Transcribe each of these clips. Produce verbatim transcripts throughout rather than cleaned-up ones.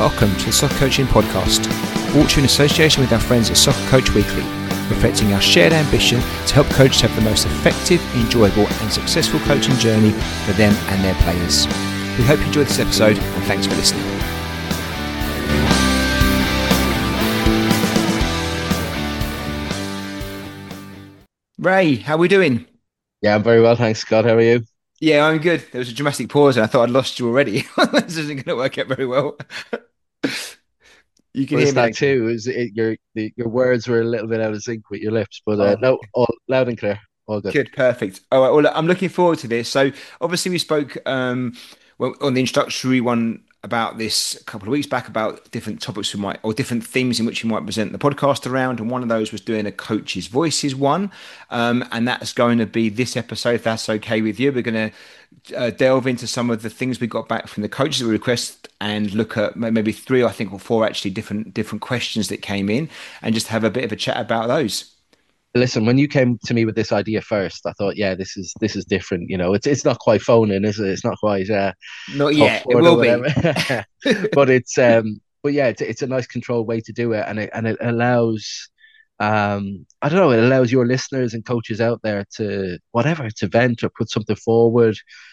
Welcome to the Soccer Coaching Podcast, brought to you in association with our friends at Soccer Coach Weekly, reflecting our shared ambition to help coaches have the most effective, enjoyable and successful coaching journey for them and their players. We hope you enjoyed this episode and thanks for listening. Ray, how are we doing? Yeah, I'm very well, thanks, Scott. How are you? Yeah, I'm good. There was a dramatic pause and I thought I'd lost you already. This isn't going to work out very well. You can Well, hear it's me, that okay? too. Is it your the, your words were a little bit out of sync with your lips, but uh, Oh, no, all loud and clear, all good. good, perfect. All right, well, look, I'm looking forward to this. So, obviously, we spoke um, well, on the introductory one about this a couple of weeks back about different topics we might, or different themes in which we might present the podcast around. And one of those was doing a coach's voices one. Um, and that's going to be this episode, if that's okay with you. We're going to uh, delve into some of the things we got back from the coaches that we request and look at maybe three, I think, or four actually different different questions that came in and just have a bit of a chat about those. Listen, when you came to me with this idea first, I thought, yeah, this is this is different. You know, it's it's not quite phoning, is it? It's not quite uh, Not top yet. It four or will whatever. be. But it's um, but yeah, it's it's a nice controlled way to do it, and it and it allows. Um, I don't know. It allows your listeners and coaches out there to whatever to vent or put something forward,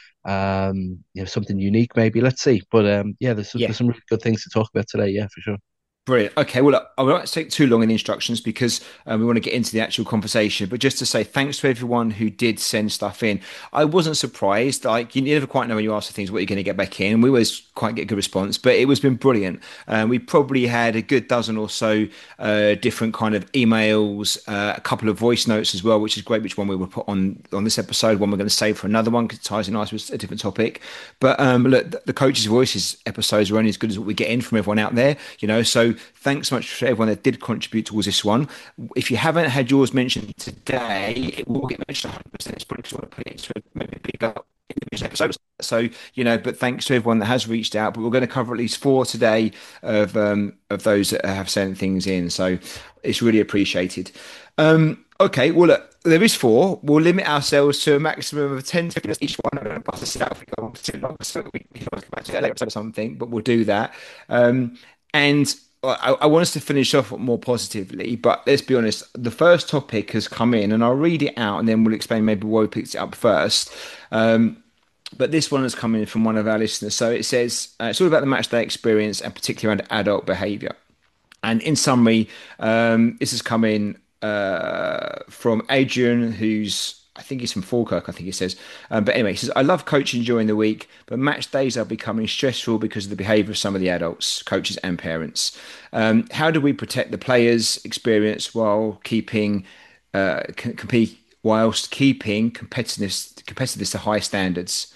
um, you know, something unique maybe. Let's see. But um, yeah, there's Yeah. there's some really good things to talk about today. Yeah, for sure. Brilliant. Okay, well, look, I won't take too long in the instructions because um, we want to get into the actual conversation. But just to say thanks to everyone who did send stuff in. I wasn't surprised. Like you never quite know when you ask for things what you're going to get back in. We always quite get a good response, but it was been brilliant. Um, we probably had a good dozen or so uh, different kind of emails, uh, a couple of voice notes as well, which is great. Which one we will put on on this episode? One we're going to save for another one because it ties in nice with a different topic. But um, look, the, the coaches' voices episodes are only as good as what we get in from everyone out there. You know, so thanks so much for everyone that did contribute towards this one. If you haven't had yours mentioned today, it will get mentioned one hundred percent. It's probably because I want to put it into maybe a bigger individual episode. So, you know, but thanks to everyone that has reached out. But we're going to cover at least four today of um, of those that have sent things in. So it's really appreciated. Um, okay, well, look, there is four. We'll limit ourselves to a maximum of ten seconds each one. I don't know if this out if we go on for too long, so we, we can always come back to that later episode or something, but we'll do that. Um, and I, I want us to finish off more positively, but let's be honest. The first topic has come in, and I'll read it out, and then we'll explain maybe why we picked it up first. Um, but this one has come in from one of our listeners. So it says uh, it's all about the match day experience, and particularly around adult behaviour. And in summary, um, this has come in uh, from Adrian, who's I think he's from Falkirk, I think he says. Um, but anyway, he says, I love coaching during the week, but match days are becoming stressful because of the behaviour of some of the adults, coaches and parents. Um, how do we protect the players' experience while keeping uh, c- compete whilst keeping competitiveness, competitiveness to high standards?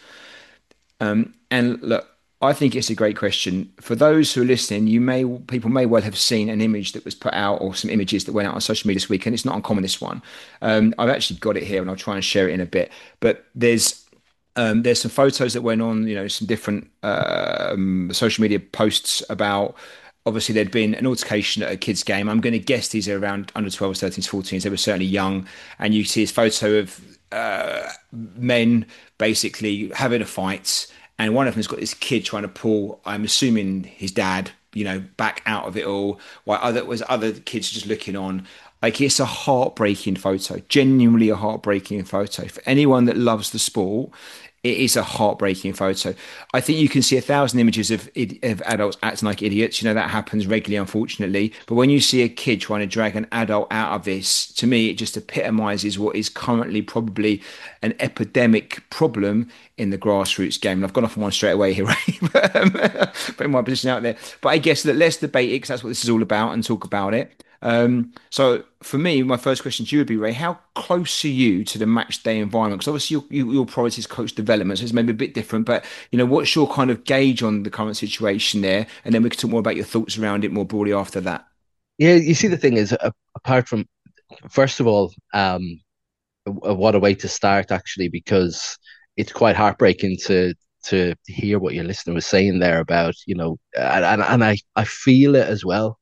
Um, and look, I think it's a great question. For those who are listening, you may people may well have seen an image that was put out or some images that went out on social media this week, and it's not uncommon, this one. Um, I've actually got it here and I'll try and share it in a bit. But there's um, there's some photos that went on, you know, some different um, social media posts about obviously there'd been an altercation at a kids' game. I'm going to guess these are around under twelves, thirteens, fourteens. They were certainly young. And you see this photo of uh, men basically having a fight. And one of them's got this kid trying to pull, I'm assuming his dad, you know, back out of it all, while other was other kids just looking on. Like it's a heartbreaking photo, genuinely a heartbreaking photo. For anyone that loves the sport, it is a heartbreaking photo. I think you can see a thousand images of of adults acting like idiots. You know, that happens regularly, unfortunately. But when you see a kid trying to drag an adult out of this, to me, it just epitomizes what is currently probably an epidemic problem in the grassroots game. And I've gone off on one straight away here, right? but, um, putting my position out there. But I guess that let's debate it because that's what this is all about and talk about it. Um, so for me, my first question to you would be, Ray, how close are you to the match day environment? Because obviously your, your, your priority is coach development, so it's maybe a bit different, but you know, what's your kind of gauge on the current situation there? And then we can talk more about your thoughts around it more broadly after that. Yeah, you see, the thing is, a- apart from first of all, um, w- what a way to start actually, because it's quite heartbreaking to to hear what your listener was saying there about, you know, and and, and I I feel it as well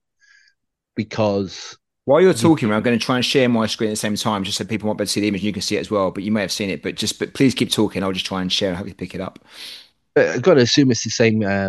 because While you're you talking, I'm going to try and share my screen at the same time, just so people might be able to see the image and you can see it as well. But you may have seen it, but just but please keep talking. I'll just try and share and hope you pick it up. I've got to assume it's the same. Um,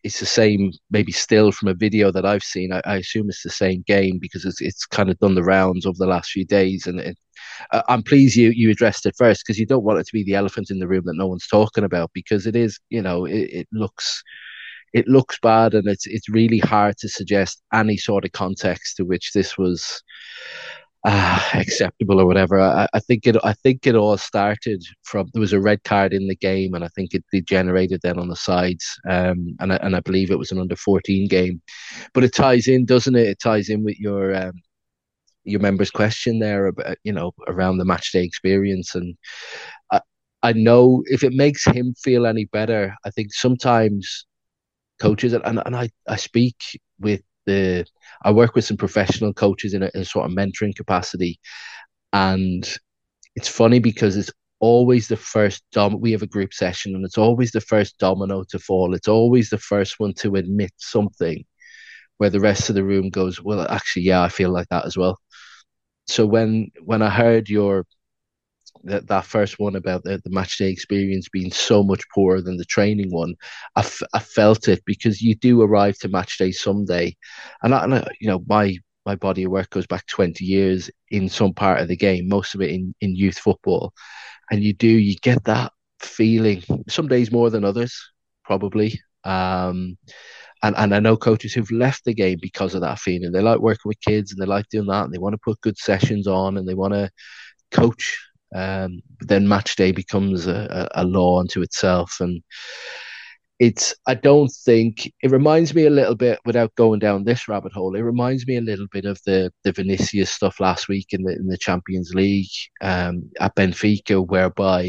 it's the same, maybe still from a video that I've seen. I, I assume it's the same game because it's it's kind of done the rounds over the last few days, and it, I'm pleased you you addressed it first because you don't want it to be the elephant in the room that no one's talking about because it is, you know, it, it looks it looks bad, and it's it's really hard to suggest any sort of context to which this was uh, acceptable or whatever. I, I think it I think it all started from there was a red card in the game, and I think it degenerated then on the sides. Um, and I, and I believe it was an under fourteen game, but it ties in, doesn't it? It ties in with your um, your member's question there about, you know, around the match day experience. And I, I know if it makes him feel any better, I think sometimes coaches, and, and I, I speak with the, I work with some professional coaches in a, in a sort of mentoring capacity. And it's funny because it's always the first dom, we have a group session and it's always the first domino to fall. It's always the first one to admit something where the rest of the room goes, well, actually, yeah, I feel like that as well. So when when I heard your that, that first one about the, the match day experience being so much poorer than the training one, I, f- I felt it because you do arrive to match day someday, and, I, and I, you know my my body of work goes back twenty years in some part of the game, most of it in in youth football, and you do you get that feeling. Some days more than others, probably. Um, and and I know coaches who've left the game because of that feeling. They like working with kids and they like doing that, and they want to put good sessions on and they want to coach. Um, but then match day becomes a, a, a law unto itself, and it's. I don't think it reminds me a little bit, without going down this rabbit hole. It reminds me a little bit of the the Vinicius stuff last week in the in the Champions League um, at Benfica, whereby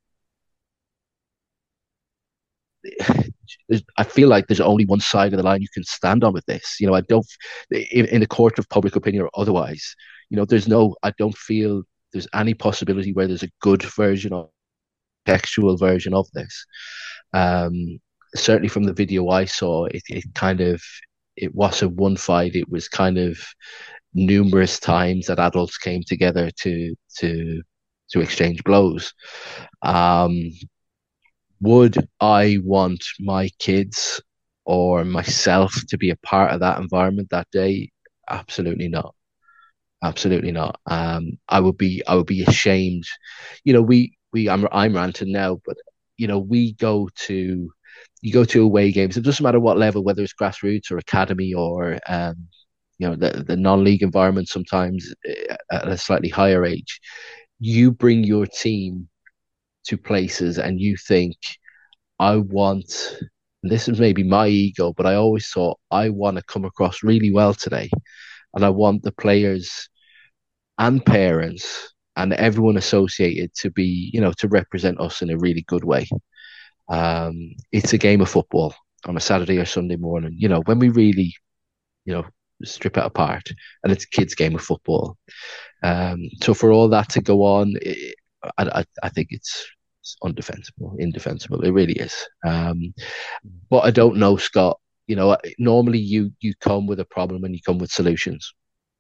I feel like there's only one side of the line you can stand on with this. You know, I don't, in, in a court of public opinion or otherwise, you know, there's no, I don't feel there's any possibility where there's a good version or textual version of this. Um, Certainly from the video I saw, it, it kind of, it wasn't one fight. It was kind of numerous times that adults came together to, to, to exchange blows. Um, would I want my kids or myself to be a part of that environment that day? Absolutely not. Absolutely not. Um, I would be I would be ashamed. You know, we we I'm I'm ranting now, but you know, we go to you go to away games. It doesn't matter what level, whether it's grassroots or academy or um, you know, the the non-league environment. Sometimes uh, at a slightly higher age, you bring your team to places and you think, I want, this is maybe my ego, but I always thought I want to come across really well today. And I want the players and parents and everyone associated to be, you know, to represent us in a really good way. Um, it's a game of football on a Saturday or Sunday morning, you know, when we really, you know, strip it apart, and it's a kids' game of football. Um, so for all that to go on, it, I, I, I think it's, it's undefensible, indefensible. It really is. Um, but I don't know, Scott. You know, normally you you come with a problem and you come with solutions,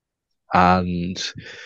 and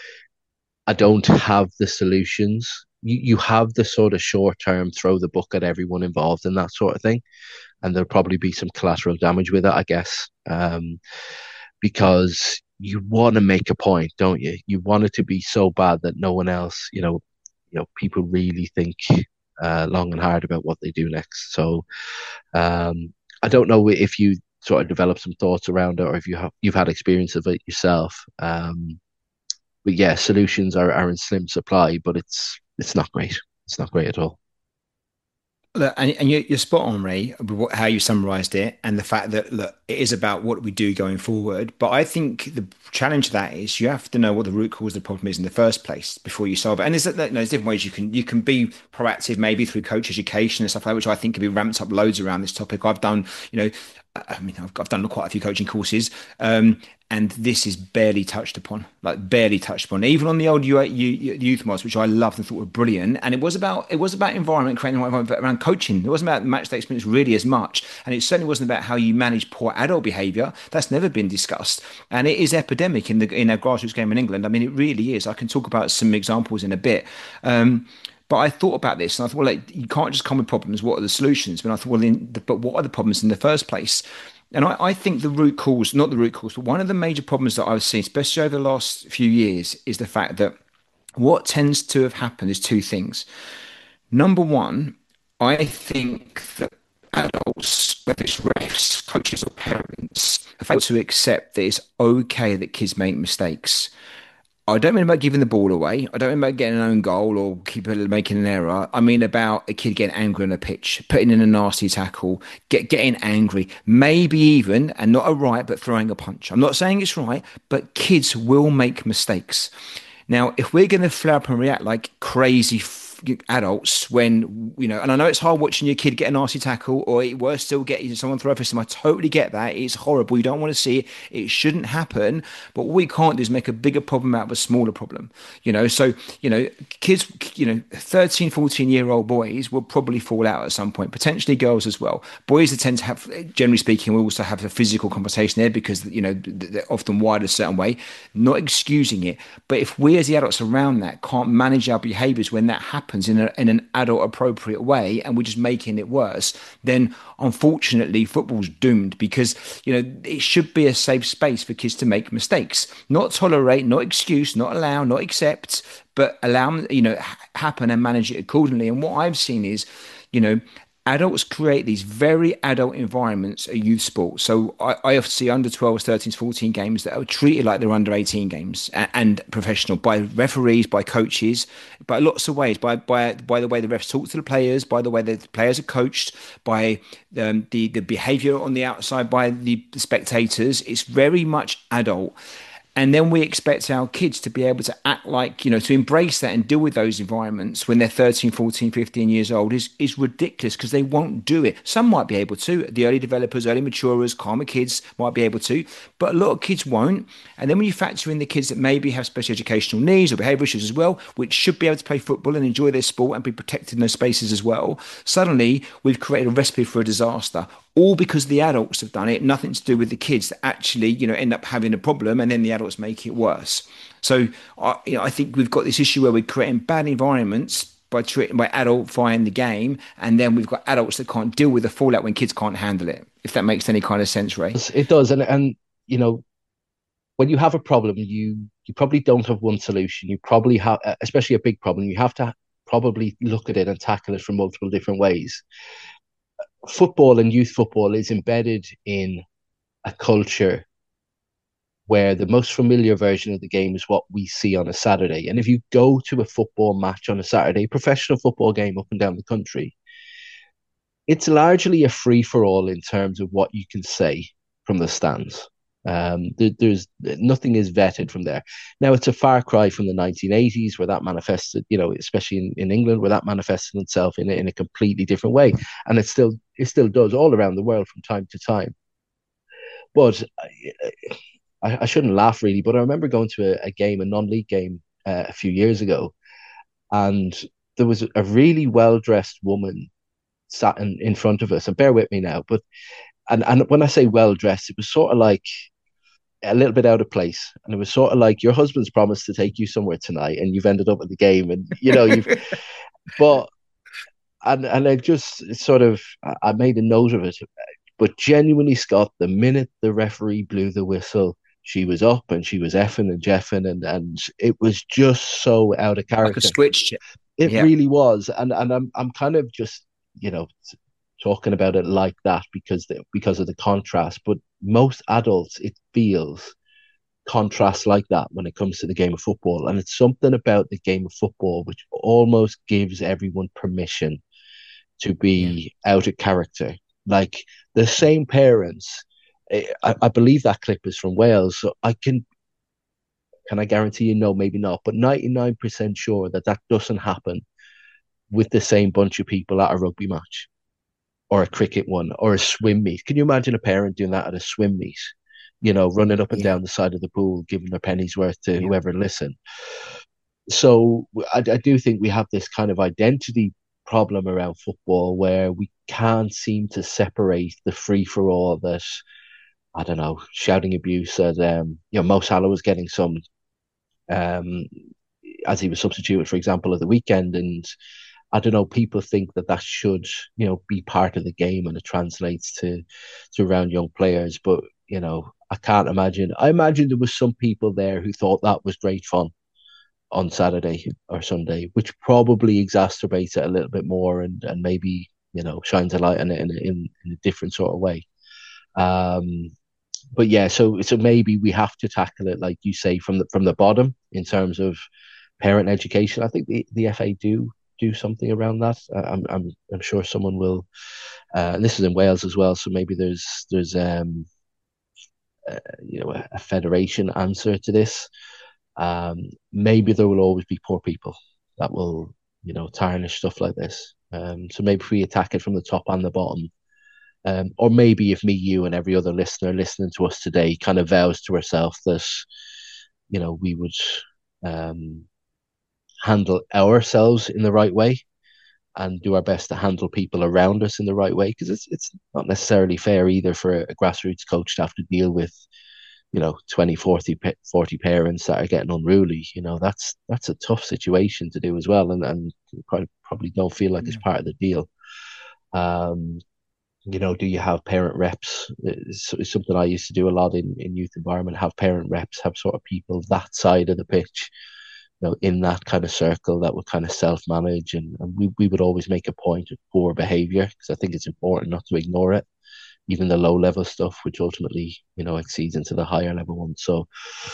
I don't have the solutions. You you have the sort of short term throw the book at everyone involved and that sort of thing, and there'll probably be some collateral damage with it, I guess, um, because you want to make a point, don't you? You want it to be so bad that no one else, you know, you know, people really think uh, long and hard about what they do next. So um, I don't know if you sort of develop some thoughts around it, or if you have you've had experience of it yourself. Um, but yeah, solutions are, are in slim supply, but it's it's not great. It's not great at all. Look, and, and you're, you're spot on, Ray, with what, how you summarized it, and the fact that look, it is about what we do going forward. But I think the challenge of that is you have to know what the root cause of the problem is in the first place before you solve it. And there's, you know, there's different ways you can you can be proactive, maybe through coach education and stuff like that, which I think can be ramped up loads around this topic. I've done, you know, I mean, I've, I've done quite a few coaching courses, um, and this is barely touched upon, like barely touched upon. Even on the old U, U, youth mods, which I loved and thought were brilliant, and it was about it was about environment, creating an environment around coaching. It wasn't about match day experience really as much, and it certainly wasn't about how you manage poor adult behaviour. That's never been discussed, and it is epidemic in the in our grassroots game in England. I mean, it really is. I can talk about some examples in a bit. Um, But I thought about this and I thought, well, like, you can't just come with problems. What are the solutions? But I thought, well, in the, but what are the problems in the first place? And I, I think the root cause, not the root cause, but one of the major problems that I've seen, especially over the last few years, is the fact that what tends to have happened is two things. Number one, I think that adults, whether it's refs, coaches, or parents, have failed to accept that it's okay that kids make mistakes. I don't mean about giving the ball away. I don't mean about getting an own goal or keep making an error. I mean about a kid getting angry on a pitch, putting in a nasty tackle, get getting angry, maybe even, and not a right, but throwing a punch. I'm not saying it's right, but kids will make mistakes. Now, if we're going to flare up and react like crazy f- adults when, you know, and I know it's hard watching your kid get a nasty tackle or worse still get someone throw a fist, I totally get that. It's horrible. You don't want to see it. It shouldn't happen. But what we can't do is make a bigger problem out of a smaller problem, you know. So, you know, kids, you know, thirteen, fourteen year old boys will probably fall out at some point, potentially girls as well. Boys that tend to have, generally speaking, we also have a physical conversation there because, you know, they're often wired a certain way, not excusing it. But if we as the adults around that can't manage our behaviors when that happens in, a, in an adult appropriate way and we're just making it worse, then unfortunately football's doomed because, you know, it should be a safe space for kids to make mistakes, not tolerate, not excuse, not allow, not accept, but allow them, you know, happen and manage it accordingly. And what I've seen is, you know, adults create these very adult environments at youth sport. So I, I often see under twelves, thirteens, fourteen games that are treated like they're under eighteen games and, and professional by referees, by coaches, by lots of ways, by by by the way the refs talk to the players, by the way the players are coached, by um, the the behaviour on the outside, by the, the spectators. It's very much adult. And then we expect our kids to be able to act like, you know, to embrace that and deal with those environments when they're thirteen, fourteen, fifteen years old is, is ridiculous because they won't do it. Some might be able to. The early developers, early maturers, calmer kids might be able to, but a lot of kids won't. And then when you factor in the kids that maybe have special educational needs or behavior issues as well, which should be able to play football and enjoy their sport and be protected in those spaces as well, suddenly we've created a recipe for a disaster all because the adults have done it, nothing to do with the kids that actually, you know, end up having a problem and then the adults make it worse. So, I, you know, I think we've got this issue where we're creating bad environments by treating by adultifying the game, and then we've got adults that can't deal with the fallout when kids can't handle it. If that makes any kind of sense, Ray. It does, and and you know, when you have a problem, you you probably don't have one solution. You probably have, especially a big problem, you have to probably look at it and tackle it from multiple different ways. Football and youth football is embedded in a culture where the most familiar version of the game is what we see on a Saturday. And if you go to a football match on a Saturday, professional football game up and down the country, it's largely a free for all in terms of what you can say from the stands. Um, there, there's nothing is vetted from there. Now it's a far cry from the nineteen eighties where that manifested, you know, especially in, in England, where that manifested itself in a, in a completely different way, and it still it still does all around the world from time to time. But I, I shouldn't laugh really, but I remember going to a, a game, a non-league game, uh, a few years ago, and there was a really well dressed woman sat in, in front of us, and bear with me now, but and and when I say well dressed, it was sort of like a little bit out of place, and it was sort of like your husband's promised to take you somewhere tonight, and you've ended up at the game, and you know you've, but and and I just sort of I made a note of it, but genuinely, Scott, the minute the referee blew the whistle, she was up and she was effing and jeffing, and and it was just so out of Like a character. switch. It Yeah. really was, and and I'm I'm kind of just you know talking about it like that because the, because of the contrast. But most adults, it feels contrast like that when it comes to the game of football, and it's something about the game of football which almost gives everyone permission to Yeah. be out of character. Like the same parents, I, I believe that clip is from Wales, so I can can I guarantee you no, maybe not, but ninety-nine percent sure that that doesn't happen with the same bunch of people at a rugby match or a cricket one or a swim meet. Can you imagine a parent doing that at a swim meet? You know, running up and Yeah. down the side of the pool, giving their pennies worth to Yeah. whoever listen. So I, I do think we have this kind of identity problem around football where we can't seem to separate the free for all that I don't know shouting abuse at um you know Mo Salah was getting some um as he was substituted, for example, at the weekend. And I don't know, people think that that should, you know, be part of the game and it translates to to around young players. But, you know, I can't imagine. I imagine there was some people there who thought that was great fun on Saturday or Sunday, which probably exacerbates it a little bit more and, and maybe, you know, shines a light on it in, in, in a different sort of way. Um, but yeah, so so maybe we have to tackle it, like you say, from the from the bottom in terms of parent education. I think the, the F A do do something around that. I'm I'm I'm sure someone will, uh, and this is in Wales as well. So maybe there's there's um uh, you know a, a federation answer to this. Um, maybe there will always be poor people that will, you know, tarnish stuff like this. Um, so maybe if we attack it from the top and the bottom, um, or maybe if me, you, and every other listener listening to us today kind of vows to ourselves that, you know, we would um, handle ourselves in the right way and do our best to handle people around us in the right way, because it's it's not necessarily fair either for a grassroots coach to have to deal with, you know, twenty, forty, forty parents that are getting unruly. You know, that's that's a tough situation to do as well, and and probably don't feel like it's Yeah. part of the deal. Um, you know, do you have parent reps? It's, it's something I used to do a lot in, in youth environment, have parent reps, have sort of people that side of the pitch, you know, in that kind of circle that would kind of self-manage. And, and we, we would always make a point of poor behavior, because I think it's important not to ignore it, even the low level stuff, which ultimately, you know, exceeds into the higher level ones. So,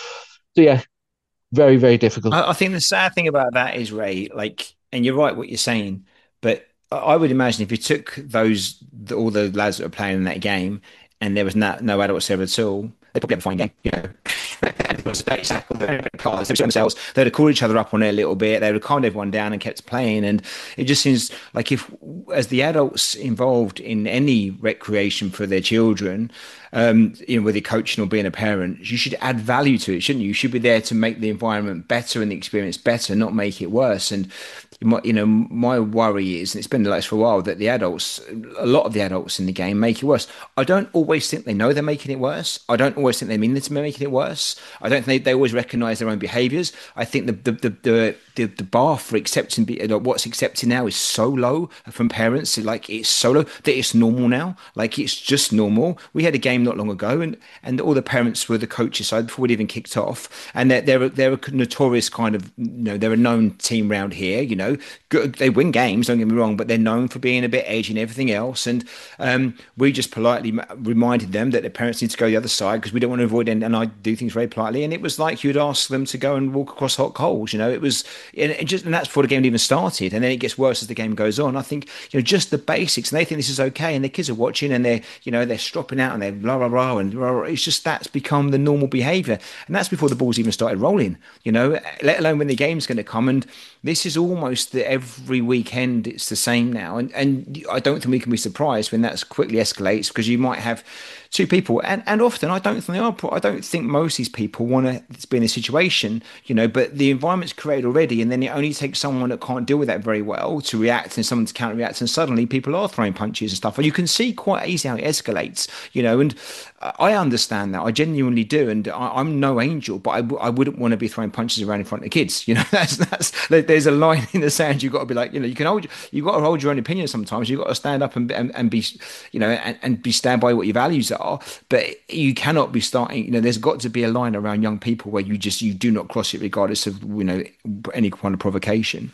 so yeah, very, very difficult. I, I think the sad thing about that is, Ray, like, and you're right what you're saying, but I I would imagine if you took those the, all the lads that were playing in that game, and there was no, no adults there at all, they'd probably have a fine game. You know, it was a day tackle, they would have themselves. They'd have called each other up on it a little bit. They would have calmed everyone down and kept playing. And it just seems like if, as the adults involved in any recreation for their children, um, you know, whether you're coaching or being a parent, you should add value to it, shouldn't you? You should be there to make the environment better and the experience better, not make it worse. And my, you know, my worry is, and it's been like this for a while, that the adults, a lot of the adults in the game, make it worse. I don't always think they know they're making it worse. I don't always think they mean to be making it worse. I don't think they, they always recognise their own behaviours. I think the the the the, the, the bar for accepting be, like, what's accepted now is so low from parents. Like, it's so low that it's normal now. Like, it's just normal. We had a game not long ago, and and all the parents were the coaches side before we'd even kicked off, and they're they're a, they're a notorious kind of, you know, they're a known team round here. You know, good, they win games. Don't get me wrong, but they're known for being a bit edgy and everything else. And um, we just politely reminded them that their parents need to go the other side because we don't want to avoid. And, and I do things very politely. And it was like you'd ask them to go and walk across hot coals. You know, it was, and it just, and that's before the game even started. And then it gets worse as the game goes on. I think, you know, just the basics, and they think this is okay, and the kids are watching, and they're, you know, they're stropping out, and they're blah blah blah, and blah, blah. It's just that's become the normal behaviour, and that's before the balls even started rolling. You know, let alone when the game's going to come. And this is almost the every weekend it's the same now, and and I don't think we can be surprised when that quickly escalates, because you might have two people, and and often I don't think they are. I don't think most of these people want to be in a situation, you know. But the environment's created already, and then it only takes someone that can't deal with that very well to react, and someone to counter react, and suddenly people are throwing punches and stuff. And you can see quite easily how it escalates, you know. And I understand that, I genuinely do, and I, I'm no angel, but I, w- I wouldn't want to be throwing punches around in front of kids, you know. That's that's there's a line in the sand. You've got to be like, you know, you can hold, you've got to hold your own opinion sometimes. You've got to stand up and and, and be, you know, and, and be stand by what your values are. But you cannot be starting, you know, there's got to be a line around young people where you just, you do not cross it regardless of, you know, any kind of provocation.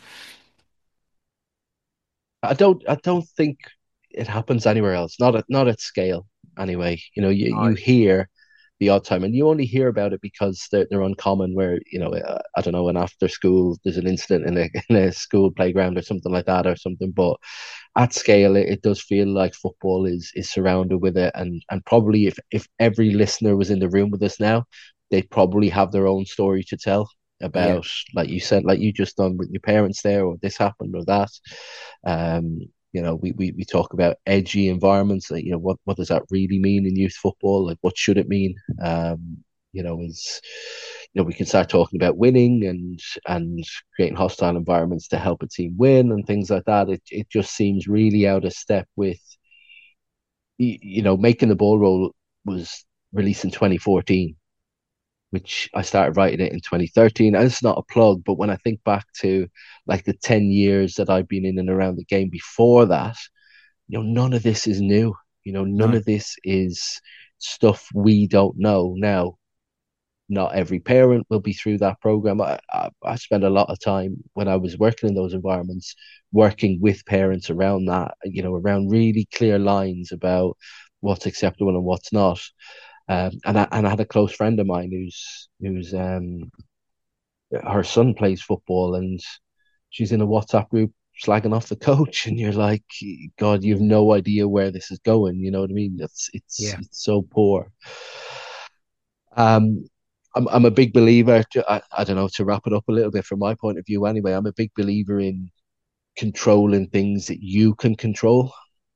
I don't I don't think it happens anywhere else. Not at not at scale anyway. You know, you, you No. hear the odd time, and you only hear about it because they're they're uncommon. Where, you know, uh, I don't know, and after school there's an incident in a in a school playground or something like that or something. But at scale, it, it does feel like football is is surrounded with it, and and probably if if every listener was in the room with us now, they'd probably have their own story to tell Yeah. about, like you said, like you just done with your parents there, or this happened or that. Um, you know, we, we we talk about edgy environments. Like, you know, what what does that really mean in youth football? Like, what should it mean? Um, you know, is, you know, we can start talking about winning and and creating hostile environments to help a team win and things like that. It it just seems really out of step with, you know, making the ball roll was released in twenty fourteen. which I started writing it in twenty thirteen. And it's not a plug, but when I think back to like the ten years that I've been in and around the game before that, you know, none of this is new. You know, none No. of this is stuff we don't know. Now, not every parent will be through that program. I, I, I spent a lot of time when I was working in those environments, working with parents around that, you know, around really clear lines about what's acceptable and what's not. Um, and I and I had a close friend of mine who's who's um her son plays football, and she's in a WhatsApp group slagging off the coach, and you're like, God, you have no idea where this is going. You know what I mean? It's it's Yeah. it's so poor. Um, I'm I'm a big believer. To, I, I don't know, to wrap it up a little bit from my point of view. Anyway, I'm a big believer in controlling things that you can control.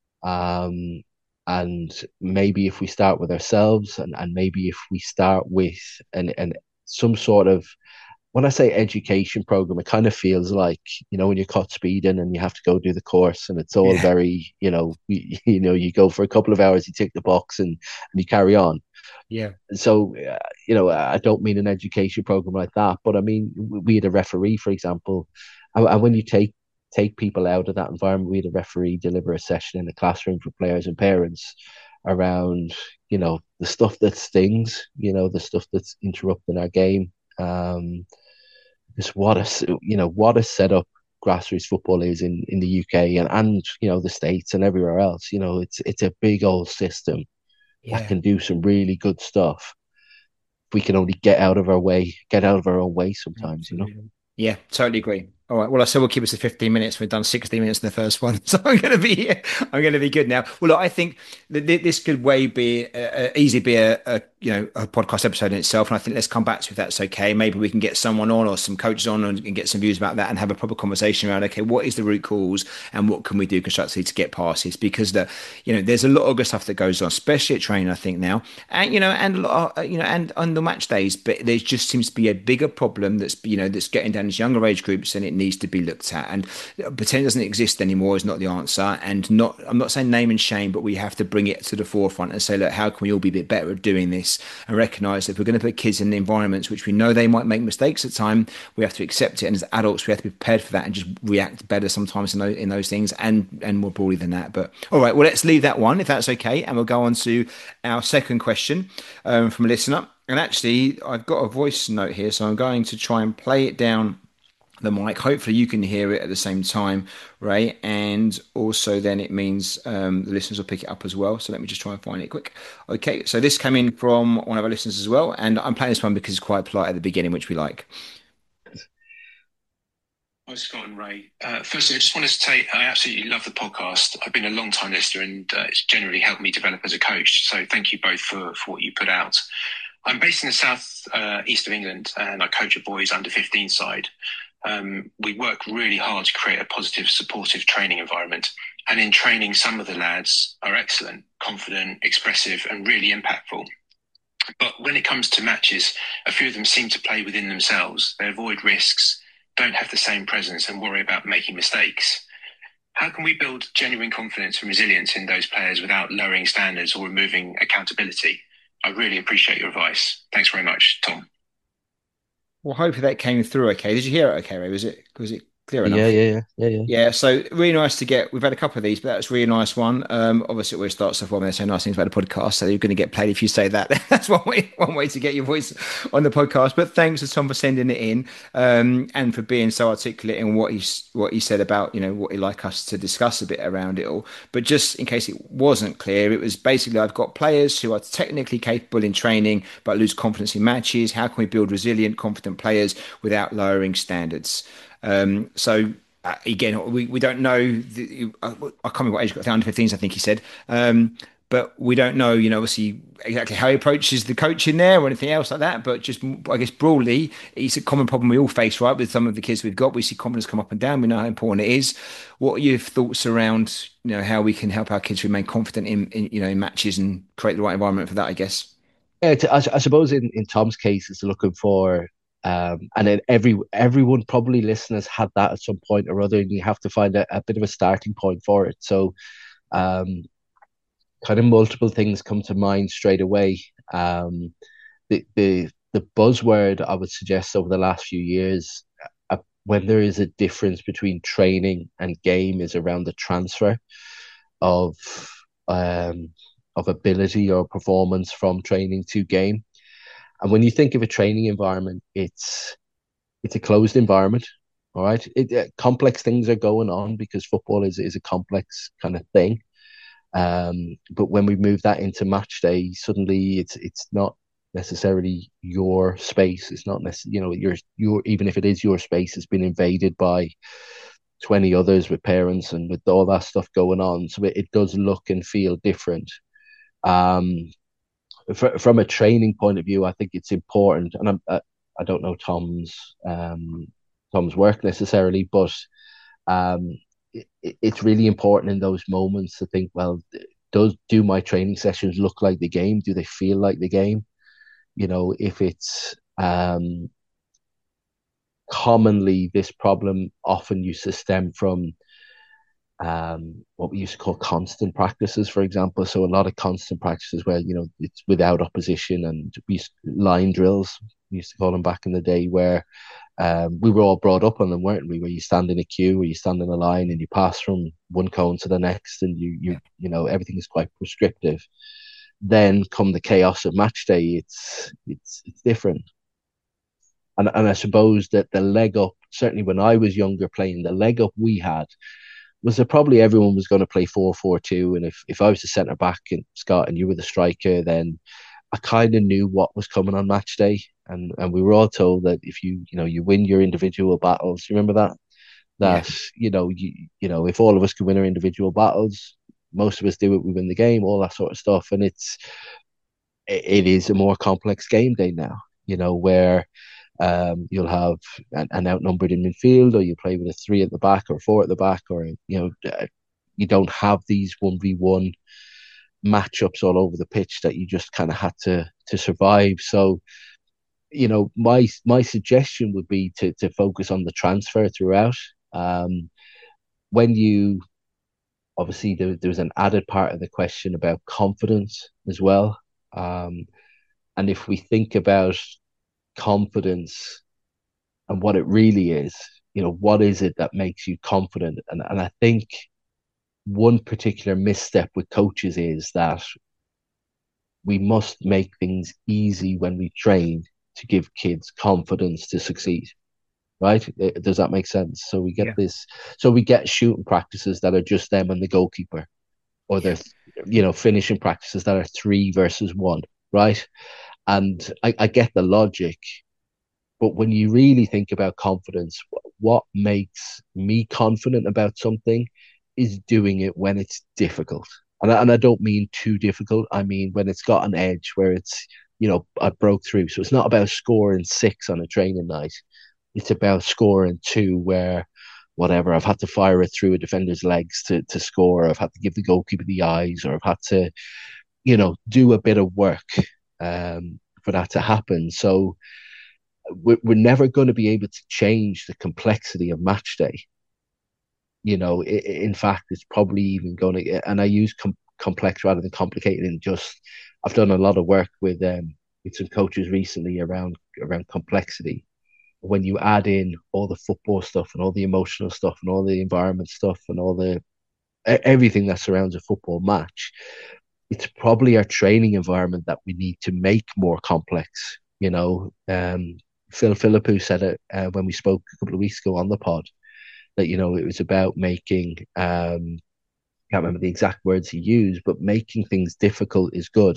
Um, and maybe if we start with ourselves, and, and maybe if we start with an, an some sort of, when I say education program, it kind of feels like, you know, when you're caught speeding and you have to go do the course, and it's all Yeah. very, you know, you, you know, you go for a couple of hours, you tick the box, and and you carry on. Yeah. So, uh, you know, I don't mean an education program like that, but I mean, we had a referee, for example, and, and when you take take people out of that environment, we had a referee deliver a session in the classroom for players and parents around, you know, the stuff that stings, you know, the stuff that's interrupting our game. Um, just what a, you know, what a setup grassroots football is in in the U K, and and you know, the States and everywhere else. You know, it's it's a big old system that Yeah. can do some really good stuff. We can only get out of our way, get out of our own way sometimes, you know. Absolutely. Yeah, totally agree. All right. Well, I said we'll keep us to fifteen minutes. We've done sixty minutes in the first one. So I'm going to be, I'm going to be good now. Well, look, I think that thi- this could way be, uh, easily be a, a, you know, a podcast episode in itself. And I think let's come back to if that's okay. Maybe we can get someone on or some coaches on and, and get some views about that and have a proper conversation around, okay, what is the root cause and what can we do constructively to get past this? Because the, you know, there's a lot of good stuff that goes on, especially at training, I think now, and, you know, and, a lot of, you know, and on the match days, but there just seems to be a bigger problem that's, you know, that's getting down to younger age groups, and it needs to be looked at. And pretend it doesn't exist anymore is not the answer. And not, I'm not saying name and shame, but we have to bring it to the forefront and say, look, how can we all be a bit better at doing this, and recognize that if we're going to put kids in environments which we know they might make mistakes at time, we have to accept it. And as adults, we have to be prepared for that and just react better sometimes in those, in those things, and and more broadly than that. But all right, well, let's leave that one if that's okay, and we'll go on to our second question um, from a listener. And actually, I've got a voice note here, so I'm going to try and play it down the mic. Hopefully, you can hear it at the same time, Ray. And also, then it means um, the listeners will pick it up as well. So let me just try and find it quick. Okay, so this came in from one of our listeners as well. And I'm playing this one because it's quite polite at the beginning, which we like. Hi, Scott and Ray. Uh, firstly, I just wanted to say I absolutely love the podcast. I've been a long time listener, and uh, it's generally helped me develop as a coach. So thank you both for, for what you put out. I'm based in the south uh, east of England, and I coach a boys under fifteen side. Um, we work really hard to create a positive, supportive training environment. And in training, some of the lads are excellent, confident, expressive, and really impactful. But when it comes to matches, a few of them seem to play within themselves. They avoid risks, don't have the same presence, and worry about making mistakes. How can we build genuine confidence and resilience in those players without lowering standards or removing accountability? I really appreciate your advice. Thanks very much, Tom. Well, hopefully that came through okay. Did you hear it okay, Ray? Was it, was it clear Yeah, enough? yeah, yeah, yeah, yeah. Yeah, so really nice to get. We've had a couple of these, but that's a really nice one. Um, obviously, it always starts off when they say nice things about the podcast, so you're going to get played if you say that. That's one way, one way to get your voice on the podcast. But thanks to Tom for sending it in, um, and for being so articulate in what he what he said about, you know, what he'd like us to discuss a bit around it all. But just in case it wasn't clear, it was basically I've got players who are technically capable in training but lose confidence in matches. How can we build resilient, confident players without lowering standards? Um, so uh, again, we, we don't know. The, I, I can't remember what age, the under fifteens, I think he said. Um, but we don't know, you know, obviously exactly how he approaches the coaching there or anything else like that. But just, I guess, broadly, it's a common problem we all face, right? With some of the kids we've got, we see confidence come up and down. We know how important it is. What are your thoughts around, you know, how we can help our kids remain confident in, in you know, in matches and create the right environment for that, I guess? Yeah, I, I suppose in, in Tom's case, it's looking for, um, and then every everyone probably listeners had that at some point or other, and you have to find a, a bit of a starting point for it. So, um, kind of multiple things come to mind straight away. Um, the the the buzzword I would suggest over the last few years, uh, when there is a difference between training and game, is around the transfer of um, of ability or performance from training to game. And when you think of a training environment, it's it's a closed environment. All right, it, uh, complex things are going on because football is is a complex kind of thing. Um, but when we move that into match day, suddenly it's it's not necessarily your space. It's not necessarily, you know, your your even if it is your space, it's been invaded by twenty others with parents and with all that stuff going on. So it, it does look and feel different. Um, fr- from a training point of view, I think it's important, and I'm, I, I don't know Tom's um, Tom's work necessarily, but um, it, it's really important in those moments to think, well, does do my training sessions look like the game? Do they feel like the game? You know, if it's um, commonly this problem often used to stem from um, what we used to call constant practices, for example. So a lot of constant practices where, you know, it's without opposition, and we used, line drills, we used to call them back in the day, where um, we were all brought up on them, weren't we? Where you stand in a queue, where you stand in a line, and you pass from one cone to the next, and you you Yeah. you know everything is quite prescriptive. Then come the chaos of match day, it's it's it's different. And and I suppose that the leg up, certainly when I was younger playing, the leg up we had was that probably everyone was going to play four four two, and if if I was the centre back and Scott and you were the striker, then I kind of knew what was coming on match day, and and we were all told that if you you know you win your individual battles, remember that Yeah. that you know you you know if all of us could win our individual battles, most of us do it, we win the game, all that sort of stuff, and it's it, it is a more complex game day now, you know, where um, you'll have an, an outnumbered in midfield, or you play with a three at the back or four at the back, or you know, uh, you don't have these one v one matchups all over the pitch that you just kind of had to to survive. So, you know, my my suggestion would be to to focus on the transfer throughout. Um, when you obviously there, there's an added part of the question about confidence as well. Um, and if we think about confidence and what it really is, you know, what is it that makes you confident? And and I think one particular misstep with coaches is that we must make things easy when we train to give kids confidence to succeed. Right? Does that make sense? So we get Yeah. this, so we get shooting practices that are just them and the goalkeeper, or Yeah. they're, you know, finishing practices that are three versus one, right? And I, I get the logic, but when you really think about confidence, what makes me confident about something is doing it when it's difficult. And I, and I don't mean too difficult. I mean when it's got an edge where it's, you know, I broke through. So it's not about scoring six on a training night. It's about scoring two where whatever, I've had to fire it through a defender's legs to, to score. I've had to give the goalkeeper the eyes, or I've had to, you know, do a bit of work um, for that to happen. So we're, we're never going to be able to change the complexity of match day. You know, it, in fact, it's probably even going to, and I use com- complex rather than complicated. And just, I've done a lot of work with um, with some coaches recently around around complexity. When you add in all the football stuff and all the emotional stuff and all the environment stuff and all the e- everything that surrounds a football match, it's probably our training environment that we need to make more complex. You know, um, Phil Philippou said it uh, when we spoke a couple of weeks ago on the pod, that you know it was about making. Um, can't remember the exact words he used, but making things difficult is good.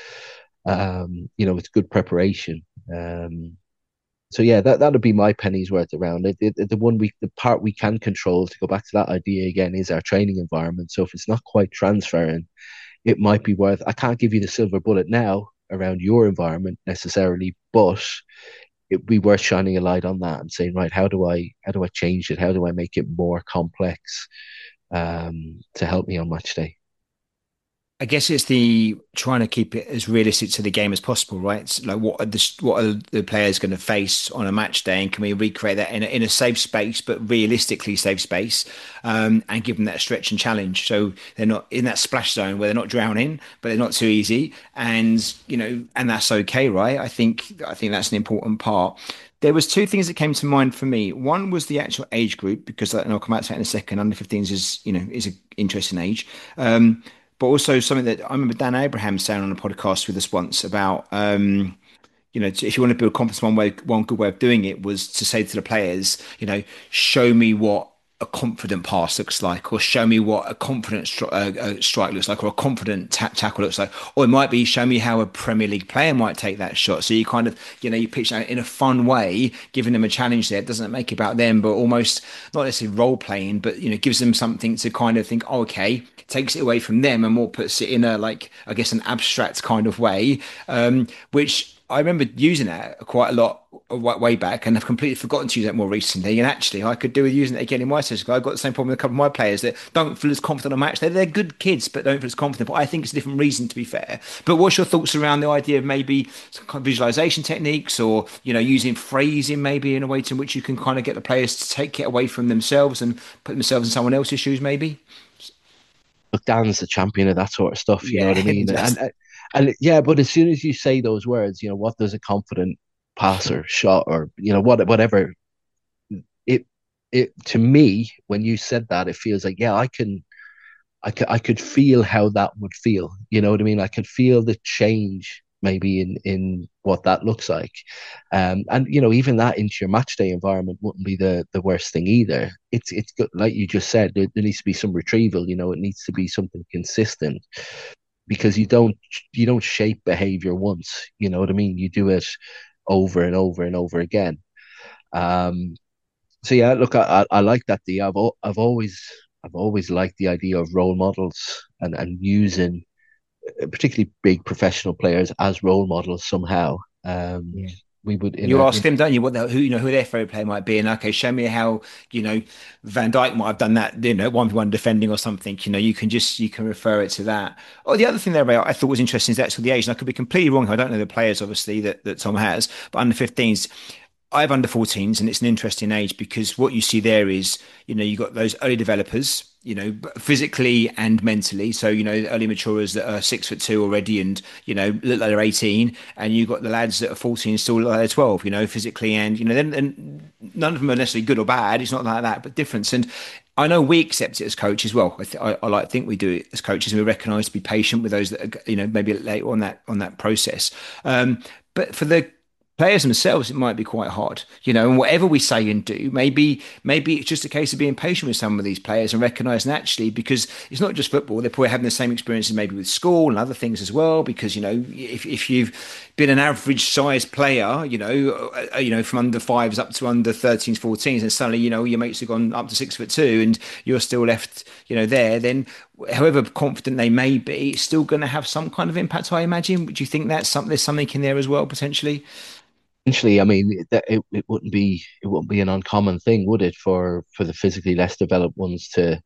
Um, you know, it's good preparation. Um, so yeah, that that'd be my penny's worth around it. The, the one we, the part we can control, to go back to that idea again, is our training environment. So if it's not quite transferring, it might be worth. I can't give you the silver bullet now around your environment necessarily, but it'd be worth shining a light on that and saying, right, how do I how do I change it? How do I make it more complex um, to help me on match day? I guess it's the trying to keep it as realistic to the game as possible, right? It's like what are the what are the players going to face on a match day, and can we recreate that in a, in a safe space, but realistically safe space, um, and give them that stretch and challenge, so they're not in that splash zone where they're not drowning, but they're not too easy, and you know, and that's okay, right? I think I think that's an important part. There was two things that came to mind for me. One was the actual age group because, and I'll come out to that in a second. Under fifteens is you know is an interesting age. Um, but also something that I remember Dan Abraham saying on a podcast with us once about, um, you know, if you want to build confidence, one way, one good way of doing it was to say to the players, you know, show me what a confident pass looks like, or show me what a confident stri- uh, uh, strike looks like, or a confident ta- tackle looks like, or it might be show me how a Premier League player might take that shot. So you kind of, you know, you pitch that in a fun way, giving them a challenge there. It doesn't make it about them, but almost not necessarily role playing, but you know, gives them something to kind of think, oh, okay, takes it away from them and more puts it in a like, I guess, an abstract kind of way, um, which I remember using that quite a lot way back, and I've completely forgotten to use that more recently. And actually, I could do with using it again in my session. I've got the same problem with a couple of my players that don't feel as confident on a match. They're, they're good kids, but don't feel as confident. But I think it's a different reason, to be fair. But what's your thoughts around the idea of maybe some kind of visualization techniques, or you know, using phrasing maybe in a way to which you can kind of get the players to take it away from themselves and put themselves in someone else's shoes, maybe? Look, Dan's the champion of that sort of stuff. You know what I Yeah, mean? And just and, and yeah, but as soon as you say those words, you know, what does a confident passer, shot, or you know, what whatever it it to me when you said that, it feels like yeah, I can I could I could feel how that would feel. You know what I mean? I could feel the change maybe in in what that looks like. Um, and you know, even that into your match day environment wouldn't be the the worst thing either. It's it's good, like you just said, there, there needs to be some retrieval. You know, it needs to be something consistent because you don't you don't shape behavior once. You know what I mean? You do it over and over and over again. Um, so yeah, look, I, I, I like that. The I've I've always I've always liked the idea of role models and and using uh, particularly big professional players as role models somehow. Um, yeah. we would in You a ask in them, don't you, what the, who you know who their favorite player might be, and okay, show me how you know Van Dijk might have done that, you know, one v one defending or something. You know, you can just you can refer it to that. Oh, the other thing there, Ray, I thought was interesting is actually the age, and I could be completely wrong. I don't know the players, obviously, that that Tom has, but under fifteens. I have under fourteens, and it's an interesting age because what you see there is, you know, you've got those early developers, you know, physically and mentally. So, you know, early maturers that are six foot two already and, you know, look like they're eighteen. And you've got the lads that are fourteen still look like they're twelve, you know, physically. And, you know, then and none of them are necessarily good or bad. It's not like that, but difference. And I know we accept it as coaches as well. I, th- I, I like to think we do it as coaches, and we recognise to be patient with those that are, you know, maybe late on that on that process. Um, but for the players themselves, it might be quite hard, you know, and whatever we say and do, maybe maybe it's just a case of being patient with some of these players and recognizing actually, because it's not just football, they're probably having the same experiences maybe with school and other things as well, because, you know, if, if you've been an average size player, you know, uh, you know, from under fives up to under thirteens, fourteens, and suddenly, you know, your mates have gone up to six foot two and you're still left, you know, there, then however confident they may be, it's still going to have some kind of impact, I imagine. Do you think that's something, there's something in there as well, potentially? Essentially, I mean, that it, it wouldn't be it wouldn't be an uncommon thing, would it, for for the physically less developed ones to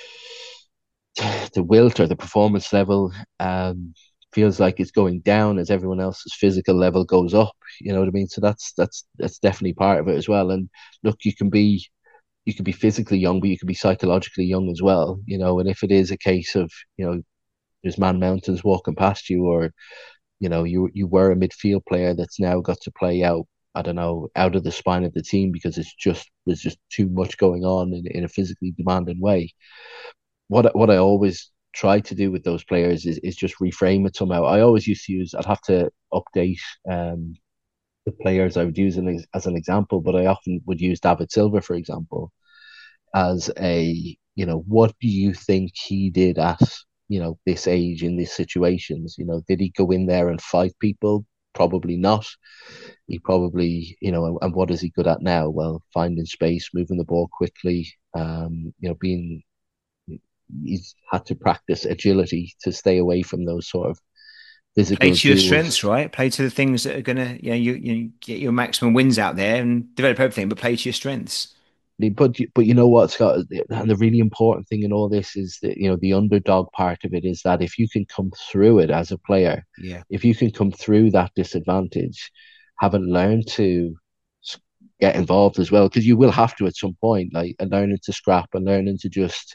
the wilt or the performance level um, feels like it's going down as everyone else's physical level goes up. You know what I mean? So that's that's that's definitely part of it as well. And look, you can be you can be physically young, but you can be psychologically young as well. You know, and if it is a case of you know there's man mountains walking past you, or you know you you were a midfield player that's now got to play out. I don't know, out of the spine of the team because it's just there's just too much going on in, in a physically demanding way what what I always try to do with those players is is just reframe it somehow. I always used to use I'd have to update um the players I would use an, as an example, but I often would use David Silva, for example, as a you know what do you think he did at you know this age in these situations? You know, did he go in there and fight people? Probably not. He probably, you know, and, and what is he good at now? Well, finding space, moving the ball quickly, um, you know, being he's had to practice agility to stay away from those sort of Play physical to your strengths, duels. right? Play to the things that are gonna, you know, you, you get your maximum wins out there and develop everything, but play to your strengths. But but you know what, Scott, and the really important thing in all this is that you know the underdog part of it is that if you can come through it as a player, Yeah. if you can come through that disadvantage, having learned to get involved as well, because you will have to at some point, like and learning to scrap and learning to just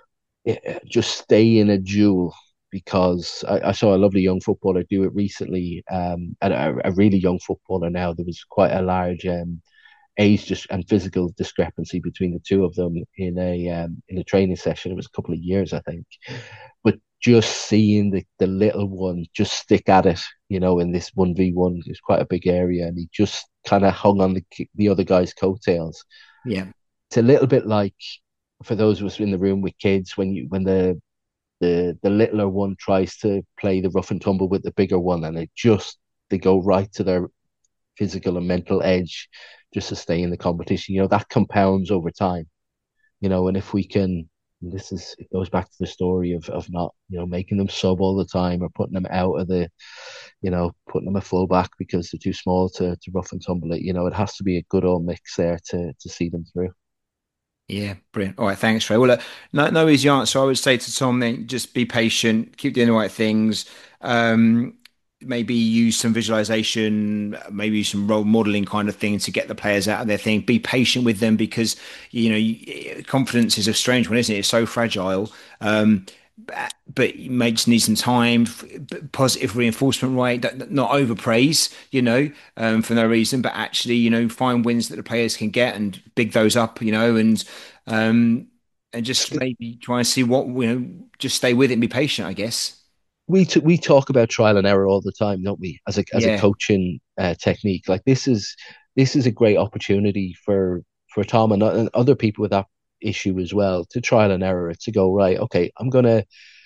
just stay in a duel. Because I, I saw a lovely young footballer do it recently, um, and a, a really young footballer now. There was quite a large um, age dis- and physical discrepancy between the two of them in a um, in a training session. It was a couple of years, I think, but just seeing the, the little one just stick at it, you know, in this one v one is quite a big area, and he just kind of hung on the the other guy's coattails. Yeah. It's a little bit like for those of us in the room with kids when you when the the the littler one tries to play the rough and tumble with the bigger one, and it just they go right to their physical and mental edge just to stay in the competition. You know, that compounds over time, you know, and if we can, this is, it goes back to the story of, of not, you know, making them sub all the time or putting them out of the, you know, putting them a fullback because they're too small to, to rough and tumble it. You know, it has to be a good old mix there to, to see them through. Yeah, brilliant. All right, thanks, Ray. Well, look, no, no easy answer. I would say to Tom, then just be patient, keep doing the right things. Um, maybe use some visualization, maybe some role modeling kind of thing to get the players out of their thing. Be patient with them because you know you, confidence is a strange one, isn't it? It's so fragile. Um, but, but you may just need some time, f- positive reinforcement, right? Don't- Not overpraise, you know, um, for no reason, but actually, you know, find wins that the players can get and big those up, you know, and um, and just maybe try and see what, you know, just stay with it and be patient, I guess. We t- we talk about trial and error all the time, don't we? As a as a Yeah, coaching uh, technique, like this is this is a great opportunity for for Tom and, and other people with that issue as well to trial and error it to go right. Okay, I'm gonna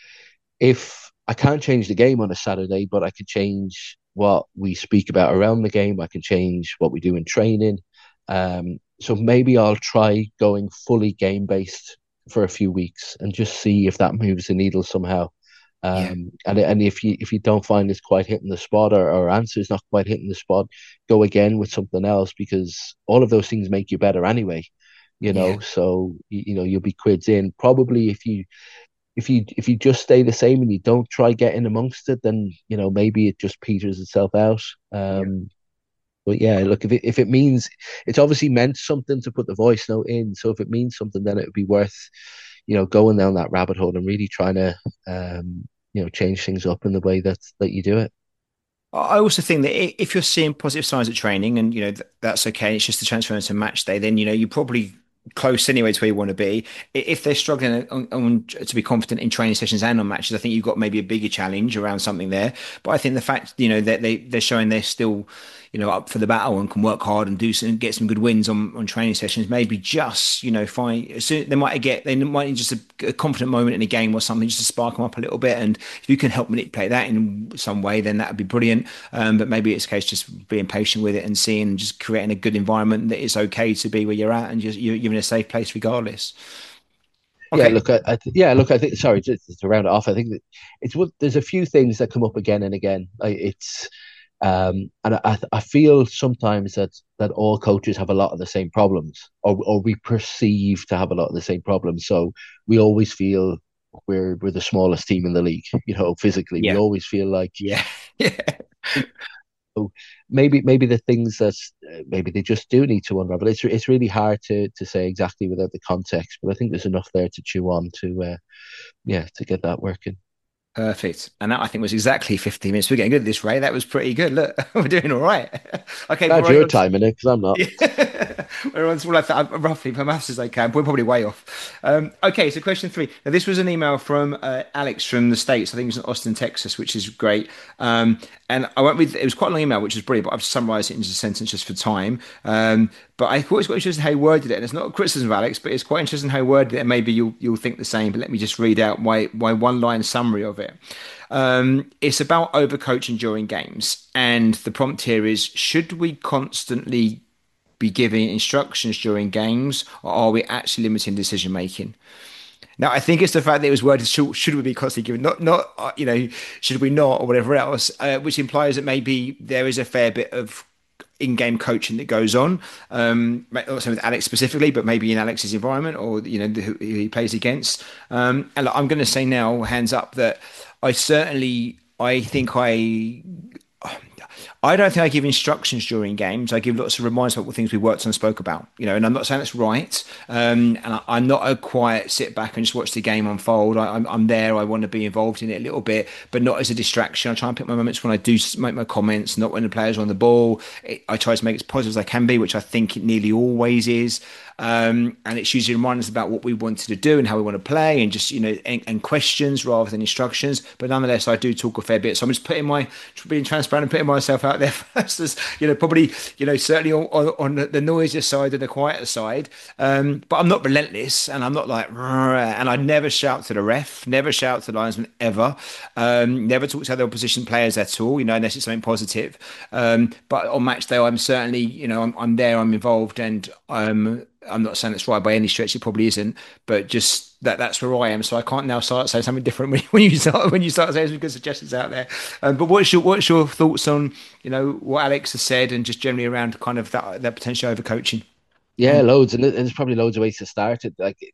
if I can't change the game on a Saturday, but I can change what we speak about around the game. I can change what we do in training. Um, so maybe I'll try going fully game based for a few weeks and just see if that moves the needle somehow. yeah, Um, and and if you if you don't find it's quite hitting the spot or, or answer is not quite hitting the spot, go again with something else because all of those things make you better anyway. You yeah. know, so you, you know you'll be quids in. Probably if you if you if you just stay the same and you don't try getting amongst it, then you know maybe it just peters itself out. Yeah. Um, but yeah, look, if it if it means it's obviously meant something to put the voice note in, so if it means something, then it would be worth you know going down that rabbit hole and really trying to um, you know change things up in the way that that you do it. I also think that i- if you're seeing positive signs at training and you know th that's okay, it's just a transfer into match day, then you know you're probably close anyway to where you want to be. I- If they're struggling on, on to be confident in training sessions and on matches, I think you've got maybe a bigger challenge around something there. But I think the fact you know that they they're showing they're still you know up for the battle and can work hard and do some get some good wins on on training sessions, maybe just you know find so they might get they might need just a, a confident moment in a game or something just to spark them up a little bit. And if you can help manipulate that in some way, then that would be brilliant. Um, but maybe it's a case just being patient with it and seeing, just creating a good environment that it's okay to be where you're at and just you're, you're in a safe place regardless. Yeah, Okay. look, I, I th- yeah, look, I think. Sorry, just to round it off, I think that it's what there's a few things that come up again and again. Like it's Um, and I, I feel sometimes that that all coaches have a lot of the same problems, or or we perceive to have a lot of the same problems. So we always feel we're we're the smallest team in the league. You know, physically, we Yeah. always feel like Yeah. Yeah. so maybe maybe the things that uh, maybe they just do need to unravel. It's it's really hard to to say exactly without the context, but I think there's enough there to chew on to uh, yeah to get that working. Perfect. And that I think was exactly fifteen minutes. We're getting good at this, Ray. That was pretty good. Look, we're doing all right. Okay, Glad we're you're on to, timing it because I'm not. yeah. We're on to well, I th- roughly per maths as I can. We're probably way off. Um, okay, so question three. Now, this was an email from uh, Alex from the States. I think it was in Austin, Texas, which is great. Um, and I won't read, it was quite a long email, which is brilliant, but I've summarized it into a sentence just for time. Um, but I thought it was quite interesting how he worded it. And it's not a criticism of Alex, but it's quite interesting how he worded it. And maybe you'll, you'll think the same, but let me just read out my, my one line summary of it. Um, it's about overcoaching during games. And the prompt here is, should we constantly be giving instructions during games, or are we actually limiting decision making? Now, I think it's the fact that it was worded should, should we be constantly giving, not not uh, you know should we not or whatever else, uh, which implies that maybe there is a fair bit of in-game coaching that goes on. Um, not saying with Alex specifically, but maybe in Alex's environment or you know who, who he plays against. Um, and look, I'm going to say now, hands up, that I certainly I think I I don't think I give instructions during games. I give lots of reminders about what things we worked on and spoke about. You know, and I'm not saying that's right. Um, and I, I'm not a quiet sit back and just watch the game unfold. I, I'm, I'm there. I want to be involved in it a little bit, but not as a distraction. I try and pick my moments when I do make my comments, not when the players are on the ball. It, I try to make it as positive as I can be, which I think it nearly always is. Um, and it's usually reminders about what we wanted to do and how we want to play, and just you know, and, and questions rather than instructions. But nonetheless, I do talk a fair bit. So I'm just putting my being transparent and putting myself out there first, as you know, probably you know, certainly on, on, on the noisier side and the quieter side. Um, but I'm not relentless, and I'm not like, and I never shout to the ref, never shout to the linesman ever, um, never talk to other opposition players at all. You know, unless it's something positive. Um, but on match day, I'm certainly, you know, I'm, I'm there, I'm involved, and I'm. I'm not saying it's right by any stretch. It probably isn't, but just that that's where I am. So I can't now start saying something different when, when you start when you start saying some good suggestions out there. Um, but what's your what's your thoughts on you know what Alex has said and just generally around kind of that that potential overcoaching? Yeah, loads, and there's probably loads of ways to start it. Like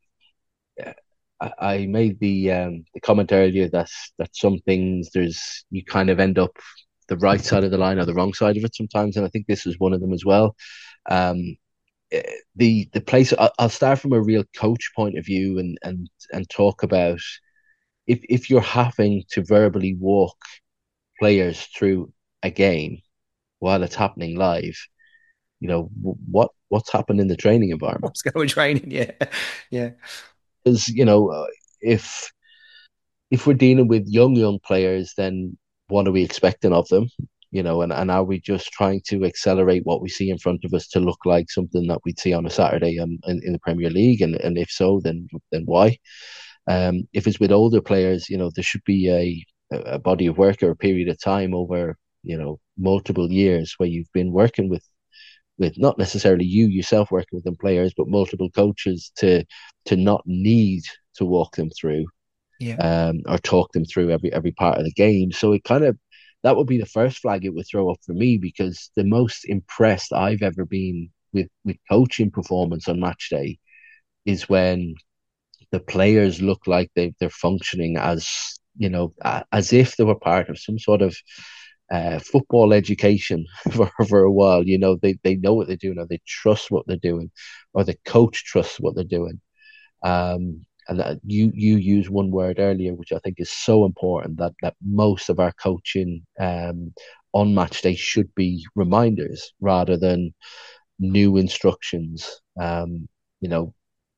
I, I made the um, the comment earlier that that some things there's you kind of end up the right side of the line or the wrong side of it sometimes, and I think this is one of them as well. Um, the the place I'll start from a real coach point of view and and and talk about if if you're having to verbally walk players through a game while it's happening live, you know what what's happened in the training environment. What's going on training? Yeah, yeah. Because you know uh, if if we're dealing with young young players, then what are we expecting of them? You know, and, and are we just trying to accelerate what we see in front of us to look like something that we'd see on a Saturday on, in, in the Premier League? And, and if so, then then why? Um, if it's with older players, you know, there should be a, a body of work or a period of time over, you know, multiple years where you've been working with with not necessarily you yourself working with them players, but multiple coaches to to not need to walk them through Yeah. um, or talk them through every every part of the game. So it kind of that would be the first flag it would throw up for me, because the most impressed I've ever been with with coaching performance on match day is when the players look like they they're functioning as you know as if they were part of some sort of uh, football education for, for a while. You know, they they know what they're doing, or they trust what they're doing, or the coach trusts what they're doing. Um, and that you you use one word earlier, which I think is so important, that that most of our coaching um, on match day should be reminders rather than new instructions. Um, you know,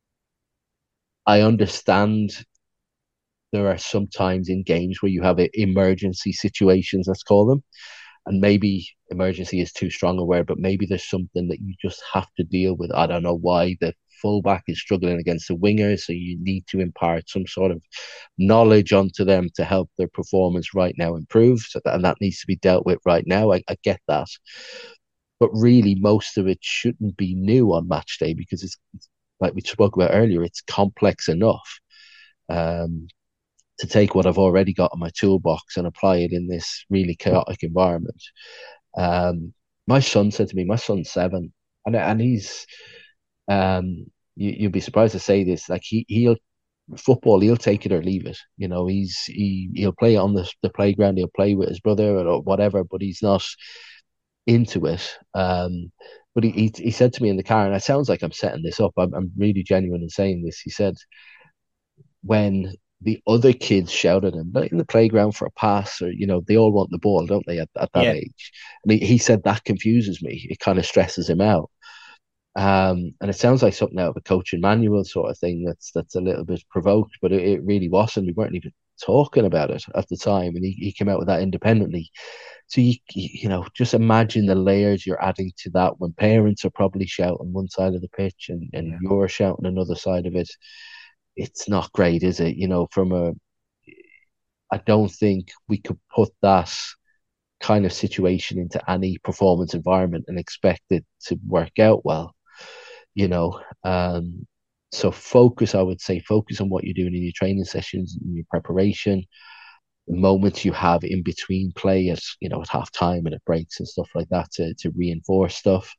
I understand there are some times in games where you have emergency situations, let's call them, and maybe emergency is too strong a word, but maybe there's something that you just have to deal with. I don't know why the fullback is struggling against the winger, so you need to impart some sort of knowledge onto them to help their performance right now improve, so that, and that needs to be dealt with right now. I, I get that, but really most of it shouldn't be new on match day, because it's, it's like we spoke about earlier, it's complex enough. Um, to take what I've already got in my toolbox and apply it in this really chaotic environment. Um, my son said to me, my son's seven, and and he's, um, you, you'll be surprised to say this, like he he'll football, he'll take it or leave it. You know, he's he he'll play on the the playground, he'll play with his brother or whatever, but he's not into it. Um, but he, he he said to me in the car, and it sounds like I'm setting this up. I'm I'm really genuine in saying this. He said, when the other kids shouted him in the playground for a pass, or you know, they all want the ball, don't they, at, at that Yeah. age? And he, he said that confuses me. It kind of stresses him out. Um, and it sounds like something out of a coaching manual sort of thing. That's that's a little bit provoked, but it, it really wasn't. We weren't even talking about it at the time, and he, he came out with that independently. So you you know, just imagine the layers you're adding to that when parents are probably shouting one side of the pitch and, and Yeah. you're shouting another side of it. It's not great, is it? You know, from a, I don't think we could put that kind of situation into any performance environment and expect it to work out well, you know. Um, so focus, I would say, focus on what you're doing in your training sessions, in your preparation. moments you have in between play at you know at half time and at breaks and stuff like that to to reinforce stuff.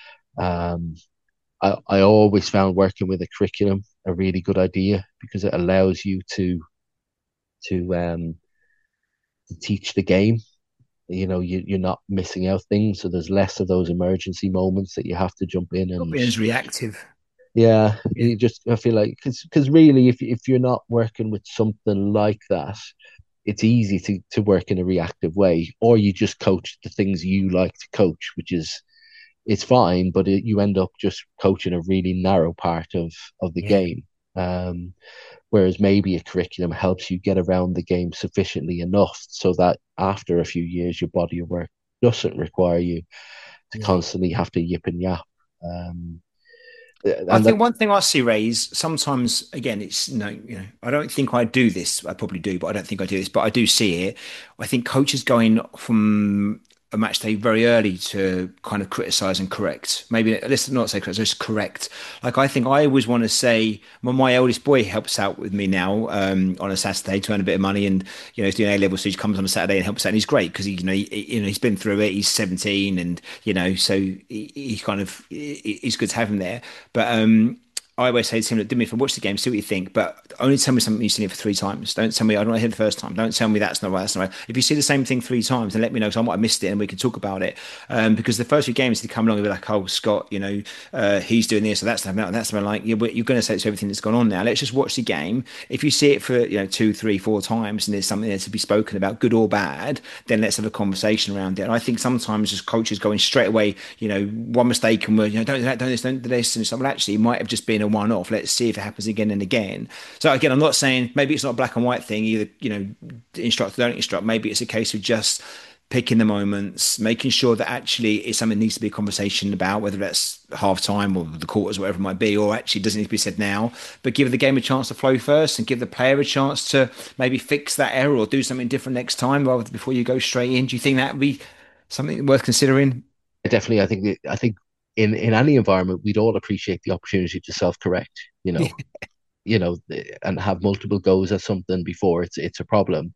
Um, I, I always found working with a curriculum a really good idea because it allows you to to um to teach the game. You know, you you're not missing out things, so there's less of those emergency moments that you have to jump in Not and being as reactive. yeah, Yeah. you just I feel like because because really if if you're not working with something like that, it's easy to to work in a reactive way, or you just coach the things you like to coach, which is it's fine, but it, you end up just coaching a really narrow part of of the Yeah. game. Um, whereas maybe a curriculum helps you get around the game sufficiently enough so that after a few years, your body of work doesn't require you to Yeah. constantly have to yip and yap. Um, I and that think one thing I see, Ray, is sometimes, again, it's no, you know, I don't think I do this. I probably do, but I don't think I do this. But I do see it. I think coaches going from a match day very early to kind of criticize and correct. Maybe let's not say criticize, just correct. Like I think I always want to say, well, my eldest boy helps out with me now um, on a Saturday to earn a bit of money, and you know he's doing A level, so he comes on a Saturday and helps out, and he's great because he, you know, he, you know, he's been through it. He's seventeen, and you know, so he, he's kind of he's good to have him there. But um, I always say to him, look, do me if I watch the game, see what you think, but only tell me something you've seen it for three times. Don't tell me I don't want to hear the first time. Don't tell me that's not right, that's not right. If you see the same thing three times, then let me know because I might have missed it and we can talk about it. Um, because the first few games they come along and be like, oh, Scott, you know, uh, he's doing this or that's happening, and that's happening. Like, you're, you're going to say it's everything that's gone on now. Let's just watch the game. If you see it for you know two, three, four times and there's something there to be spoken about, good or bad, then let's have a conversation around it. And I think sometimes as coaches going straight away, you know, one mistake and we're, you know, don't do that, don't do this, don't do this, and something actually it might have just been a one-off. Let's see if it happens again and again. So again, I'm not saying maybe it's not a black and white thing either, you know, instruct or don't instruct. Maybe it's a case of just picking the moments, making sure that actually it's something that needs to be a conversation about, whether that's half time or the quarters, whatever it might be, or actually doesn't need to be said now, but give the game a chance to flow first and give the player a chance to maybe fix that error or do something different next time rather than before you go straight in. Do you think that would be something worth considering? definitely, I think that, I think in in any environment, we'd all appreciate the opportunity to self correct. You know, you know, and have multiple goes at something before it's it's a problem.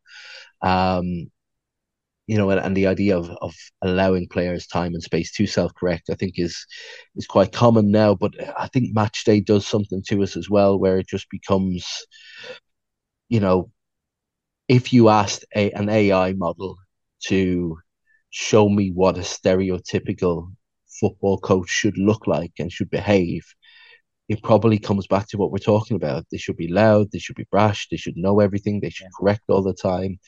Um, you know, and, and the idea of, of allowing players time and space to self-correct, I think is is quite common now. But I think match day does something to us as well, where it just becomes, you know, if you asked a, an A I model to show me what a stereotypical football coach should look like and should behave, it probably comes back to what we're talking about. They should be loud, they should be brash, they should know everything, they should correct all the time.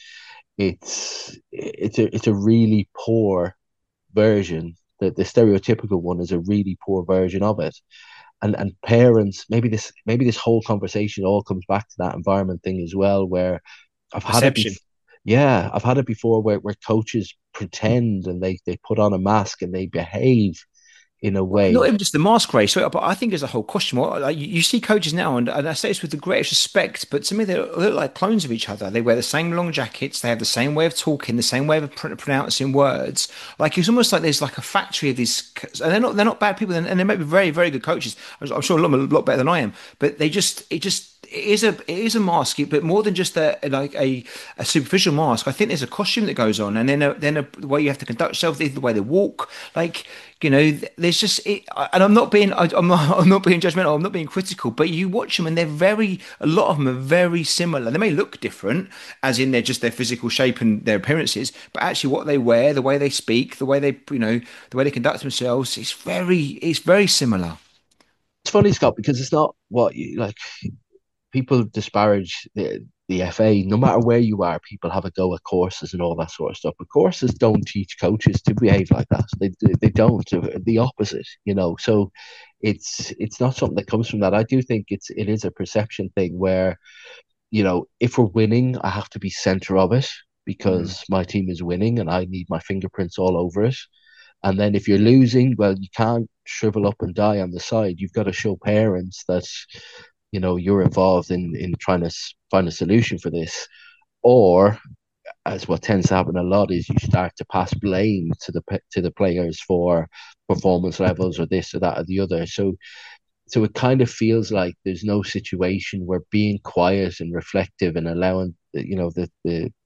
It's it's a it's a really poor version. The the stereotypical one is a really poor version of it. And and parents, maybe this maybe this whole conversation all comes back to that environment thing as well, where I've had it Perception. before. Yeah, I've had it before where, where coaches pretend and they, they put on a mask and they behave in a Not way. even just the mask race, but I think there's a whole question. What like, you, you see coaches now, and, and I say this with the greatest respect, but to me they look like clones of each other. They wear the same long jackets, they have the same way of talking, the same way of pr- pronouncing words. Like it's almost like there's like a factory of these, and they're not they're not bad people, and, and they might be very very good coaches. I'm I'm sure a lot, a lot better than I am, but they just it just it is a it is a mask, but more than just a like a, a superficial mask. I think there's a costume that goes on, and then a, then a, the way you have to conduct yourself, the, the way they walk, like you know, there's just it, and I'm not being I, I'm not I'm not being judgmental, I'm not being critical, but you watch them and they're very a lot of them are very similar. They may look different, as in they're just their physical shape and their appearances, but actually what they wear, the way they speak, the way they you know the way they conduct themselves, it's very it's very similar. It's funny, Scott, because it's not what you like. People disparage the, the F A. No matter where you are, people have a go at courses and all that sort of stuff. But courses don't teach coaches to behave like that. They they don't. The opposite, you know. So it's it's not something that comes from that. I do think it's it is a perception thing where you know if we're winning, I have to be center of it Mm. because my team is winning and I need my fingerprints all over it. And then if you're losing, well, you can't shrivel up and die on the side. You've got to show parents that you know you're involved in in trying to find a solution for this, or as what tends to happen a lot is you start to pass blame to the to the players for performance levels or this or that or the other. So so it kind of feels like there's no situation where being quiet and reflective and allowing you know the the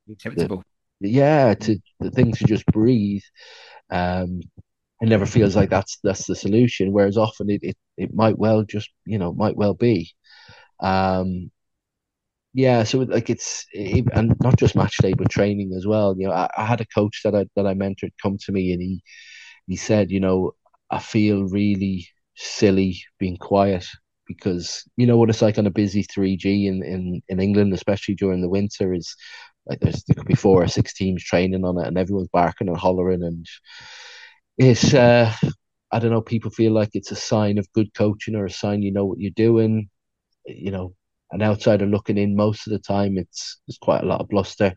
the Acceptable. yeah, to the thing to just breathe. Um, it never feels like that's that's the solution. Whereas often it it, it might well just you know might well be. Um, yeah, so like it's it, and not just match day, but training as well. You know, I, I had a coach that I that I mentored come to me, and he he said, you know, I feel really silly being quiet because you know what it's like on a busy three G in in in England, especially during the winter, is like there's there could be four or six teams training on it, and everyone's barking and hollering, and it's uh, I don't know. People feel like it's a sign of good coaching or a sign you know what you're doing. You know, an outsider looking in most of the time, it's there's quite a lot of bluster.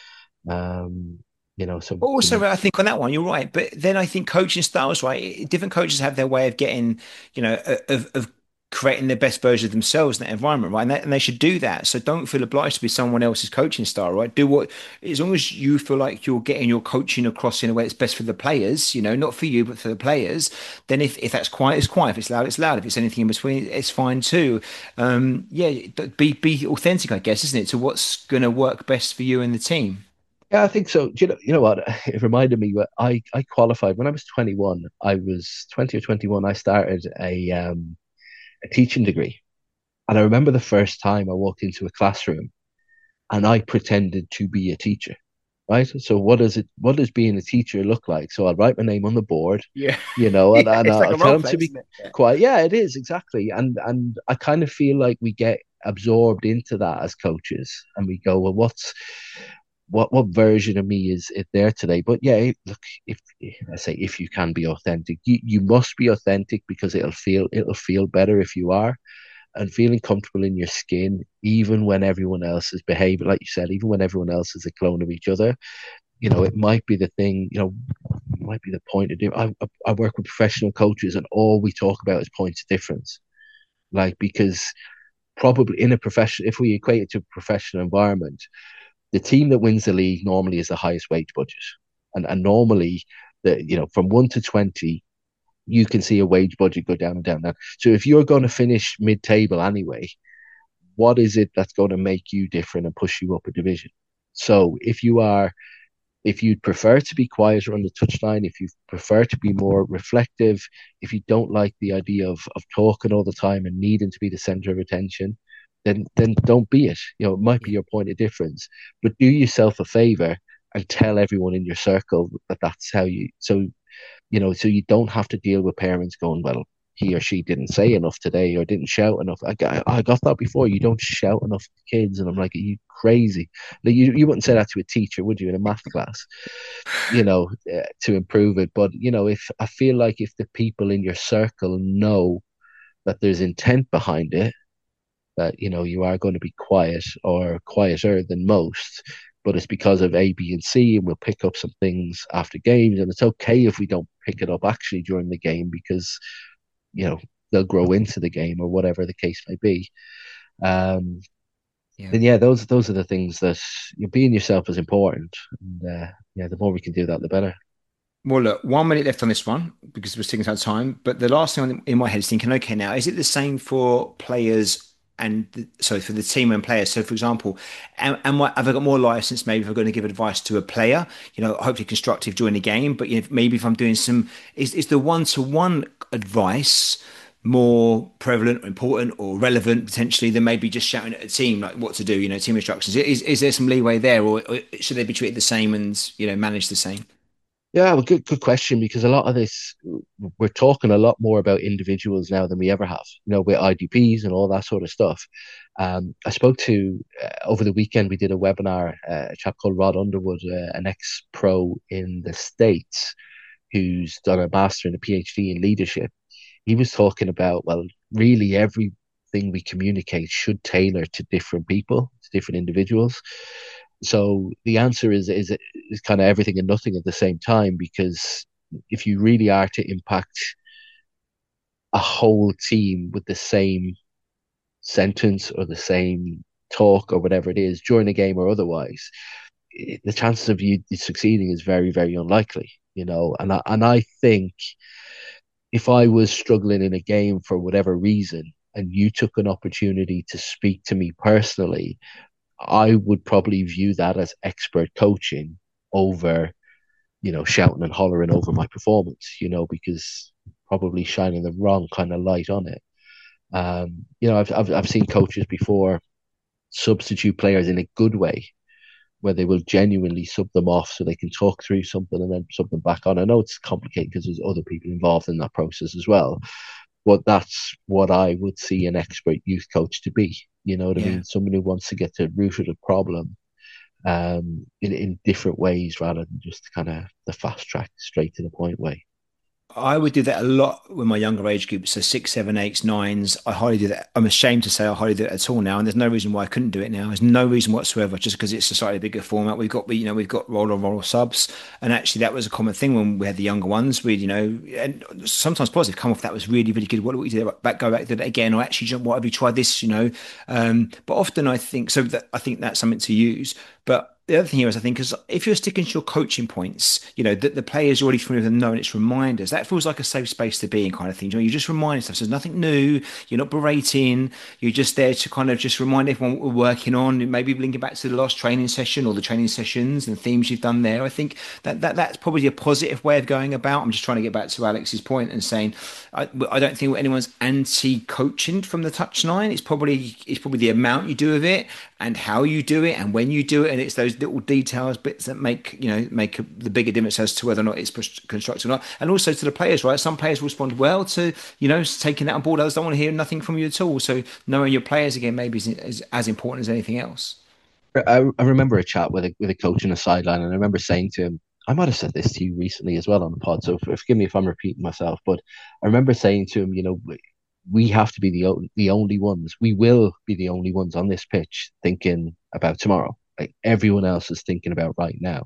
Um, you know, so so Also, I think on that one, you're right. But then I think coaching styles, right? Different coaches have their way of getting, you know, of, of creating the best version of themselves in that environment, right? And, that, and they should do that. So don't feel obliged to be someone else's coaching style, right? Do what, as long as you feel like you're getting your coaching across in a way that's best for the players, you know, not for you, but for the players. Then if, if that's quiet, it's quiet. If it's loud, it's loud. If it's anything in between, it's fine too. Um, yeah, be be authentic, I guess, isn't it? To what's going to work best for you and the team. Yeah, I think so. Do you know, you know what? It reminded me that I, I qualified when I was twenty-one. I was twenty or twenty-one. I started a um a teaching degree. And I remember the first time I walked into a classroom and I pretended to be a teacher. Right. So what does it what does being a teacher look like? So I'll write my name on the board, Yeah. you know, and, Yeah, and it's like I'll a tell role them play, to be isn't it? Yeah. quiet. Yeah, it is exactly. And and I kind of feel like we get absorbed into that as coaches and we go, well, what's what what version of me is it there today? But yeah, look, if I say if you can be authentic, you, you must be authentic because it'll feel it'll feel better if you are and feeling comfortable in your skin, even when everyone else is behaving like you said, even when everyone else is a clone of each other. You know, it might be the thing. You know, it might be the point of do. I I work with professional coaches, and all we talk about is points of difference. Like because probably in a profession, if we equate it to a professional environment, the team that wins the league normally is the highest wage budget, and and normally the you know from one to twenty, you can see a wage budget go down and down. Now, so if you're going to finish mid-table anyway, what is it that's going to make you different and push you up a division? So if you are if you'd prefer to be quieter on the touchline, if you prefer to be more reflective, if you don't like the idea of of talking all the time and needing to be the center of attention, then then don't be it. You know, it might be your point of difference, but do yourself a favor and tell everyone in your circle that that's how you. So you know, so you don't have to deal with parents going, well, he or she didn't say enough today or didn't shout enough. I got, I got that before. You don't shout enough to kids. And I'm like, are you crazy? Like, you, you wouldn't say that to a teacher, would you, in a math class, you know, uh, to improve it. But, you know, if I feel like if the people in your circle know that there's intent behind it, that, you know, you are going to be quiet or quieter than most, but it's because of A, B, and C, and we'll pick up some things after games. And it's okay if we don't pick it up actually during the game because, you know, they'll grow into the game or whatever the case may be. Um, Yeah. then yeah, those those are the things that you being yourself is important. And uh, yeah, the more we can do that, the better. Well, look, one minute left on this one because we're sticking to our time. But the last thing in my head is thinking, okay, now is it the same for players and the, so for the team and players? So, for example, am, am I, have I got more license? Maybe if I'm going to give advice to a player, you know, hopefully constructive during the game. But you know, maybe if I'm doing some, is is the one to one advice more prevalent or important or relevant potentially than maybe just shouting at a team like what to do? You know, team instructions. Is is there some leeway there, or, or should they be treated the same and you know managed the same? Yeah, well, good good question because a lot of this we're talking a lot more about individuals now than we ever have. You know, with I D Ps and all that sort of stuff. Um, I spoke to uh, over the weekend. We did a webinar. Uh, a chap called Rod Underwood, uh, an ex pro in the States, who's done a master and a PhD in leadership. He was talking about well, really everything we communicate should tailor to different people, to different individuals. So the answer is is is kind of everything and nothing at the same time because if you really are to impact a whole team with the same sentence or the same talk or whatever it is during a game or otherwise, the chances of you succeeding is very very unlikely. You know, and I, and I think if I was struggling in a game for whatever reason and you took an opportunity to speak to me personally, I would probably view that as expert coaching over, you know, shouting and hollering over my performance, you know, because probably shining the wrong kind of light on it. Um, you know, I've, I've I've seen coaches before substitute players in a good way, where they will genuinely sub them off so they can talk through something and then sub them back on. I know it's complicated because there's other people involved in that process as well, but that's what I would see an expert youth coach to be. You know what I Yeah. mean? Someone who wants to get to the root of the problem um, in in different ways rather than just kind of the fast track, straight to the point way. I would do that a lot with my younger age groups, so six, seven, eights, nines. I hardly do that. I'm ashamed to say I hardly do it at all now, and there's no reason why I couldn't do it now. There's no reason whatsoever, just because it's a slightly bigger format. We've got, we, you know, we've got roll on roll subs, and actually that was a common thing when we had the younger ones. We, you know, and sometimes positive come off that was really, really good. What do we do? Back, go back to that again, or actually, what have you tried this? You know, um, but often I think so. That I think that's something to use, but the other thing here is, I think, is if you're sticking to your coaching points, you know, that the players already familiar with them know, and it's reminders. That feels like a safe space to be in, kind of thing. You know, you're just reminding stuff. So there's nothing new. You're not berating. You're just there to kind of just remind everyone what we're working on. Maybe linking back to the last training session or the training sessions and themes you've done there. I think that, that that's probably a positive way of going about. I'm just trying to get back to Alex's point and saying, I, I don't think anyone's anti-coaching from the touchline. It's probably it's probably the amount you do of it and how you do it and when you do it, and it's those little details, bits that make you know make a, the bigger difference as to whether or not it's constructive or not, and also to the players. Right, some players respond well to you know taking that on board. Others don't want to hear nothing from you at all. So knowing your players again maybe is, is as important as anything else. I, I remember a chat with a with a coach on the sideline, and I remember saying to him, I might have said this to you recently as well on the pod, so forgive me if I'm repeating myself, but I remember saying to him, you know, we have to be the the only ones. We will be the only ones on this pitch thinking about tomorrow. Like everyone else is thinking about right now.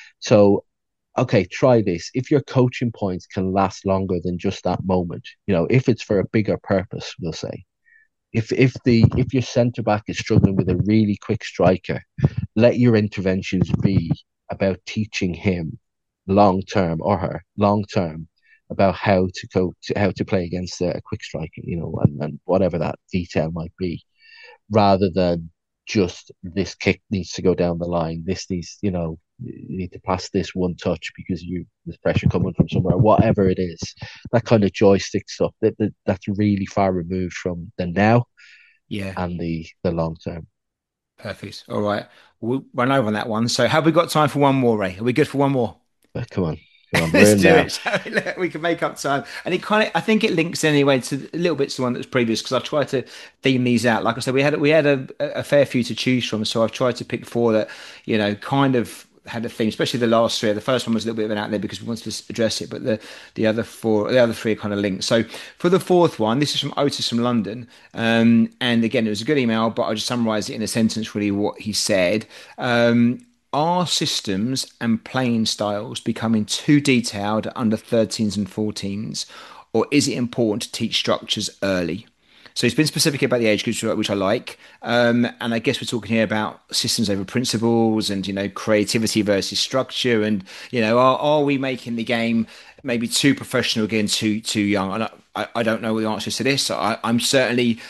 So, okay, try this. If your coaching points can last longer than just that moment, you know, if it's for a bigger purpose, we'll say. If if the if your centre back is struggling with a really quick striker, let your interventions be about teaching him long term or her long term about how to go to how to play against a, a quick striker, you know, and, and whatever that detail might be, rather than just this kick needs to go down the line. This needs, you know, you need to pass this one touch because you there's pressure coming from somewhere. Whatever it is, that kind of joystick stuff that, that that's really far removed from the now Yeah, and the the long term. perfect. All right, we'll run over on that one. So have we got time for one more, Ray? Are we good for one more? But come on, come on, we're Let's in do now. it. So look, we can make up time, and it kind of, I think it links anyway to a little bit to the one that was previous because I've tried to theme these out. Like I said, we had we had a, a fair few to choose from, so I've tried to pick four that you know kind of had a theme, especially the last three. The first one was a little bit of an out there because we wanted to address it, but the the other four, the other three are kind of linked. So for the fourth one, this is from Otis from London, um, and again it was a good email, but I'll just summarise it in a sentence. Really, what he said. Um, are systems and playing styles becoming too detailed at under thirteens and fourteens, or is it important to teach structures early? So he's been specific about the age groups, which I like. Um, and I guess we're talking here about systems over principles and, you know, creativity versus structure. And, you know, are, are we making the game maybe too professional again, too too young? And I, I don't know the answers to this. I, I'm certainly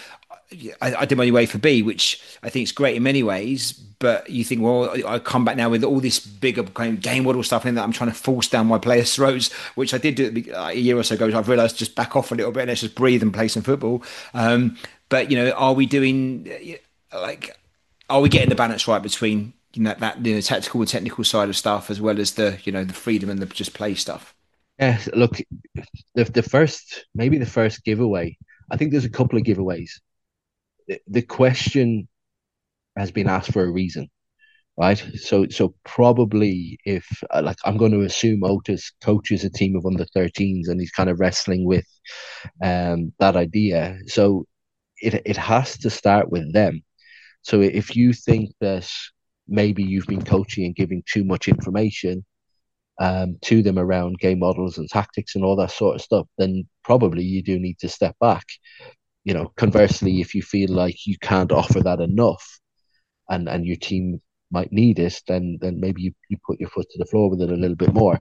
I, I did my way for B, which I think is great in many ways. But you think, well, I come back now with all this bigger kind of game model stuff in that I'm trying to force down my players' throats, which I did do a year or so ago. I've realised just back off a little bit and let's just breathe and play some football. Um, but you know, are we doing like, are we getting the balance right between you know that you know tactical and technical side of stuff as well as the you know the freedom and the just play stuff? Yeah, look, the the first maybe the first giveaway. I think there's a couple of giveaways. The, the question has been asked for a reason, right? So, so probably if uh, like I'm going to assume Otis coaches a team of under thirteens and he's kind of wrestling with um that idea. So it it has to start with them. So if you think that maybe you've been coaching and giving too much information um to them around game models and tactics and all that sort of stuff, then probably you do need to step back. You know, conversely, if you feel like you can't offer that enough and and your team might need it, then then maybe you, you put your foot to the floor with it a little bit more.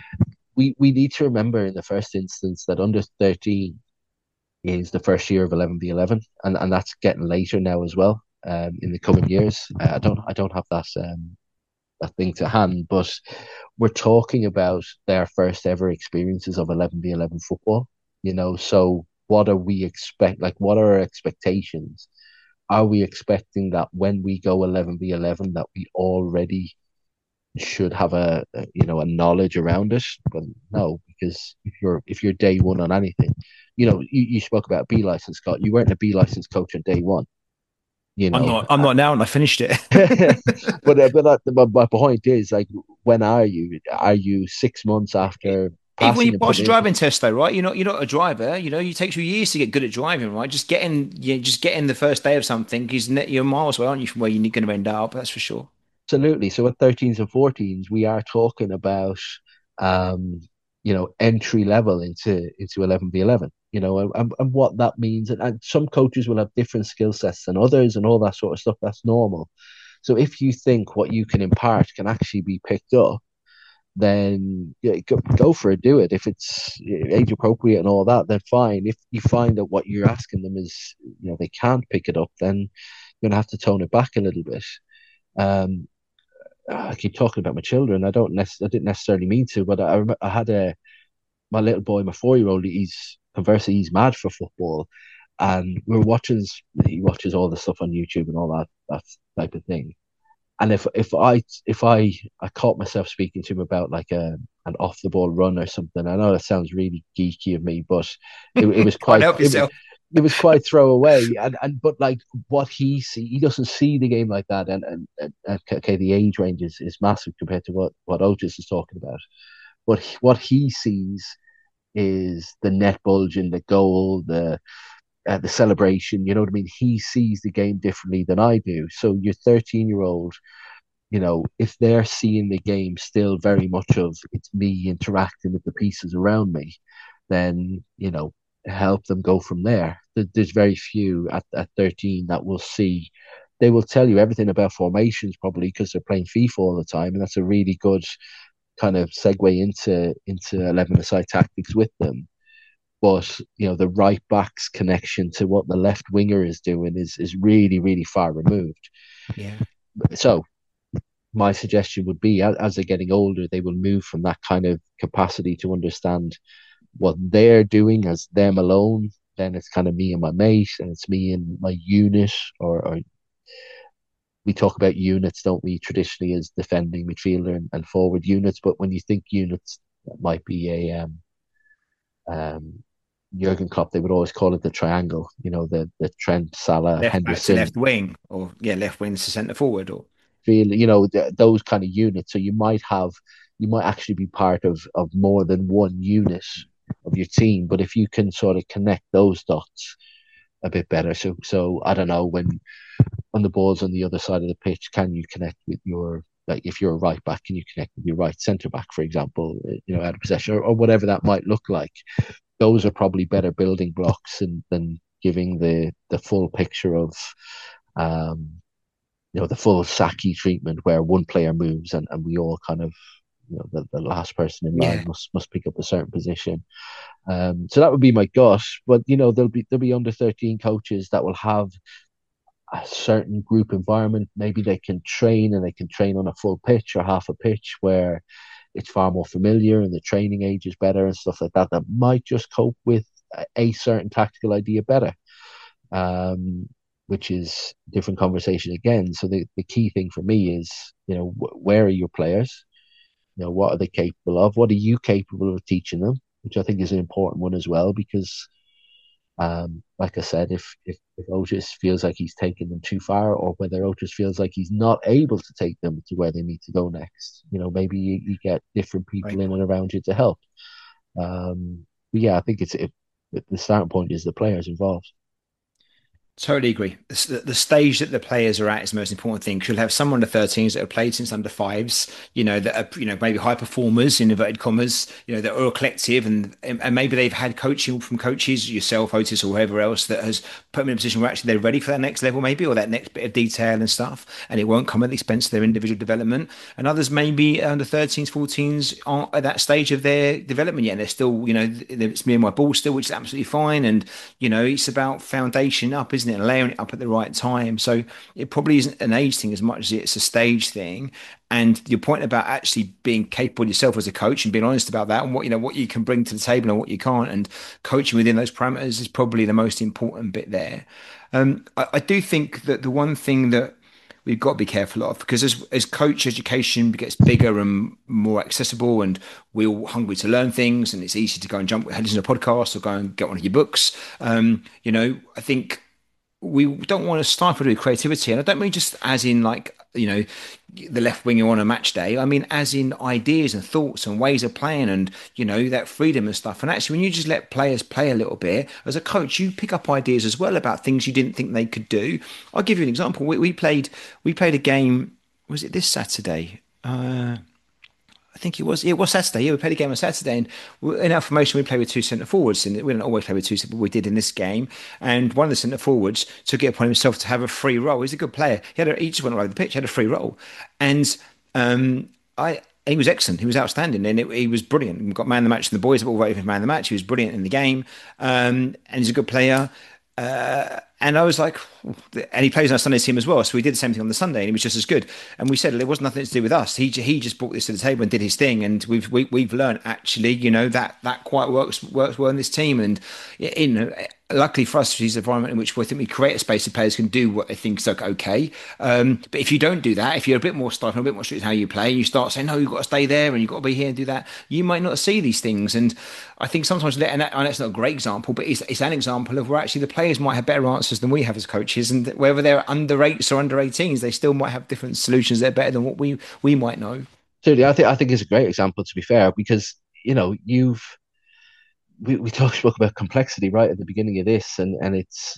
We we need to remember in the first instance that under thirteen is the first year of eleven v eleven, and, and that's getting later now as well. um, in the coming years. Uh, I don't I don't have that um, that thing to hand, but we're talking about their first ever experiences of eleven v eleven football. You know, so what are we expect? Like, what are our expectations? Are we expecting that when we go eleven v eleven that we already should have a, a you know a knowledge around it? But no, because if you're if you're day one on anything, you know, you, you spoke about B license, Scott. You weren't a B license coach on day one. You I'm know, not. I'm not now, and I finished it. but uh, but, uh, but my point is, like, when are you? Are you six months after Even when you passing and pass your putting into? driving test, though, right? You're not. You're not a driver. You know, you take you years to get good at driving, right? Just getting, you know, just getting the first day of something is you're miles away, aren't you, from where you're going to end up? That's for sure. Absolutely. So at thirteens and fourteens, we are talking about, um, you know, entry level into into eleven v eleven. You know, and, and what that means, and, and some coaches will have different skill sets than others, and all that sort of stuff. That's normal. So if you think what you can impart can actually be picked up, then yeah, go, go for it, do it. If it's age appropriate and all that, then fine. If you find that what you're asking them is, you know, they can't pick it up, then you're gonna have to tone it back a little bit. Um, I keep talking about my children. I don't nec- I didn't necessarily mean to, but I I had a my little boy, my four year old. He's conversely he's mad for football, and we we're watching. He watches all the stuff on YouTube and all that that type of thing. And if if I if I I caught myself speaking to him about like a an off the ball run or something. I know that sounds really geeky of me, but it, it was Can't quite help it, yourself. it was quite throwaway. And and but like what he see, he doesn't see the game like that. And and, and okay, the age range is, is massive compared to what what Otis is talking about. But he, what he sees is the net bulging, the goal, the uh, the celebration. You know what I mean? He sees the game differently than I do. So your thirteen year old, you know, if they're seeing the game still very much of it's me interacting with the pieces around me, then, you know, help them go from there. There's very few at, at thirteen that will see, they will tell you everything about formations probably because they're playing FIFA all the time. And that's a really good kind of segue into, into eleven-a-side tactics with them. But, you know, the right back's connection to what the left winger is doing is, is really, really far removed. Yeah. So my suggestion would be as, as they're getting older, they will move from that kind of capacity to understand what they're doing as them alone. Then it's kind of me and my mate, and it's me and my unit, or, or we talk about units, don't we, traditionally as defending midfielder and, and forward units. But when you think units, that might be a um, um, Jurgen Klopp, they would always call it the triangle. You know, the the Trent, Salah, Left back to Henderson, left wing, or yeah, left wing to centre forward, or feel, you know, th- those kind of units. So you might have, you might actually be part of of more than one unit of your team. But if you can sort of connect those dots a bit better, so so I don't know, when when the ball's on the other side of the pitch, can you connect with your, like if you're a right back, can you connect with your right centre back, for example, you know, out of possession, or, or whatever that might look like. Those are probably better building blocks than than giving the the full picture of um you know, the full Saki treatment where one player moves and, and we all kind of, you know, the, the last person in line yeah. must must pick up a certain position. Um, so that would be my gut. But you know, there'll be there'll be under thirteen coaches that will have a certain group environment. Maybe they can train and they can train on a full pitch or half a pitch where it's far more familiar and the training age is better and stuff like that. That might just cope with a certain tactical idea better. Um, which is a different conversation again. So the, the key thing for me is, you know, wh- where are your players? You know, what are they capable of? What are you capable of teaching them? Which I think is an important one as well, because, um, like I said, if if, if Otis feels like he's taking them too far, or whether Otis feels like he's not able to take them to where they need to go next, you know, maybe you, you get different people Great in and point. around you to help. Um, but yeah, I think it's it, the starting point is the players involved. Totally agree. The, the stage that the players are at is the most important thing. 'Cause you'll have some under thirteens that have played since under fives, you know, that are, you know, maybe high performers in inverted commas, you know, that are all collective, and and maybe they've had coaching from coaches, yourself, Otis, or whoever else that has put them in a position where actually they're ready for that next level, maybe, or that next bit of detail and stuff, and it won't come at the expense of their individual development. And others maybe under thirteens, fourteens aren't at that stage of their development yet. And they're still, you know, it's me and my ball still, which is absolutely fine. And, you know, it's about foundation up, isn't it? it and layering it up at the right time. So it probably isn't an age thing as much as it's a stage thing. And your point about actually being capable yourself as a coach and being honest about that and what you know what you can bring to the table and what you can't, and coaching within those parameters is probably the most important bit there. Um, I, I do think that the one thing that we've got to be careful of, because as as coach education gets bigger and more accessible, and we're all hungry to learn things, and it's easy to go and jump, listen to a podcast or go and get one of your books. Um, you know, I think we don't want to stifle the creativity, and I don't mean just as in like you know the left winger on a match day. I mean as in ideas and thoughts and ways of playing, and you know that freedom and stuff. And actually, when you just let players play a little bit as a coach, you pick up ideas as well about things you didn't think they could do. I'll give you an example. We, we played we played a game. Was it this Saturday? Uh, I think it was. It was Saturday. Yeah, we played a game on Saturday, and in our formation, we play with two centre forwards. And we don't always play with two, but we did in this game. And one of the centre forwards took it upon himself to have a free roll. He's a good player. He had a, he just went all over the pitch. He had a free roll, and um, I. He was excellent. He was outstanding, and it, he was brilliant. We got man of the match, and the boys have all voted for man of the match. He was brilliant in the game, um, and he's a good player. Uh, and I was like, and he plays on our Sunday team as well. So we did the same thing on the Sunday, and he was just as good. And we said it was nothing to do with us. He he just brought this to the table and did his thing. And we've we, we've learned actually, you know, that that quite works works well in this team. And in luckily for us, it's an environment in which we think we create a space that players can do what they think is like okay. Um, but if you don't do that, if you're a bit more stifled, a bit more strict in how you play, and you start saying no, you've got to stay there and you've got to be here and do that, you might not see these things. And I think sometimes, and, that, and that's not a great example, but it's, it's an example of where actually the players might have better answers than we have as coaches, and whether they're under eights or under eighteens, they still might have different solutions that are better than what we we might know. Certainly, I think I think it's a great example, to be fair, because you know you've we, we talked spoke about complexity right at the beginning of this, and and it's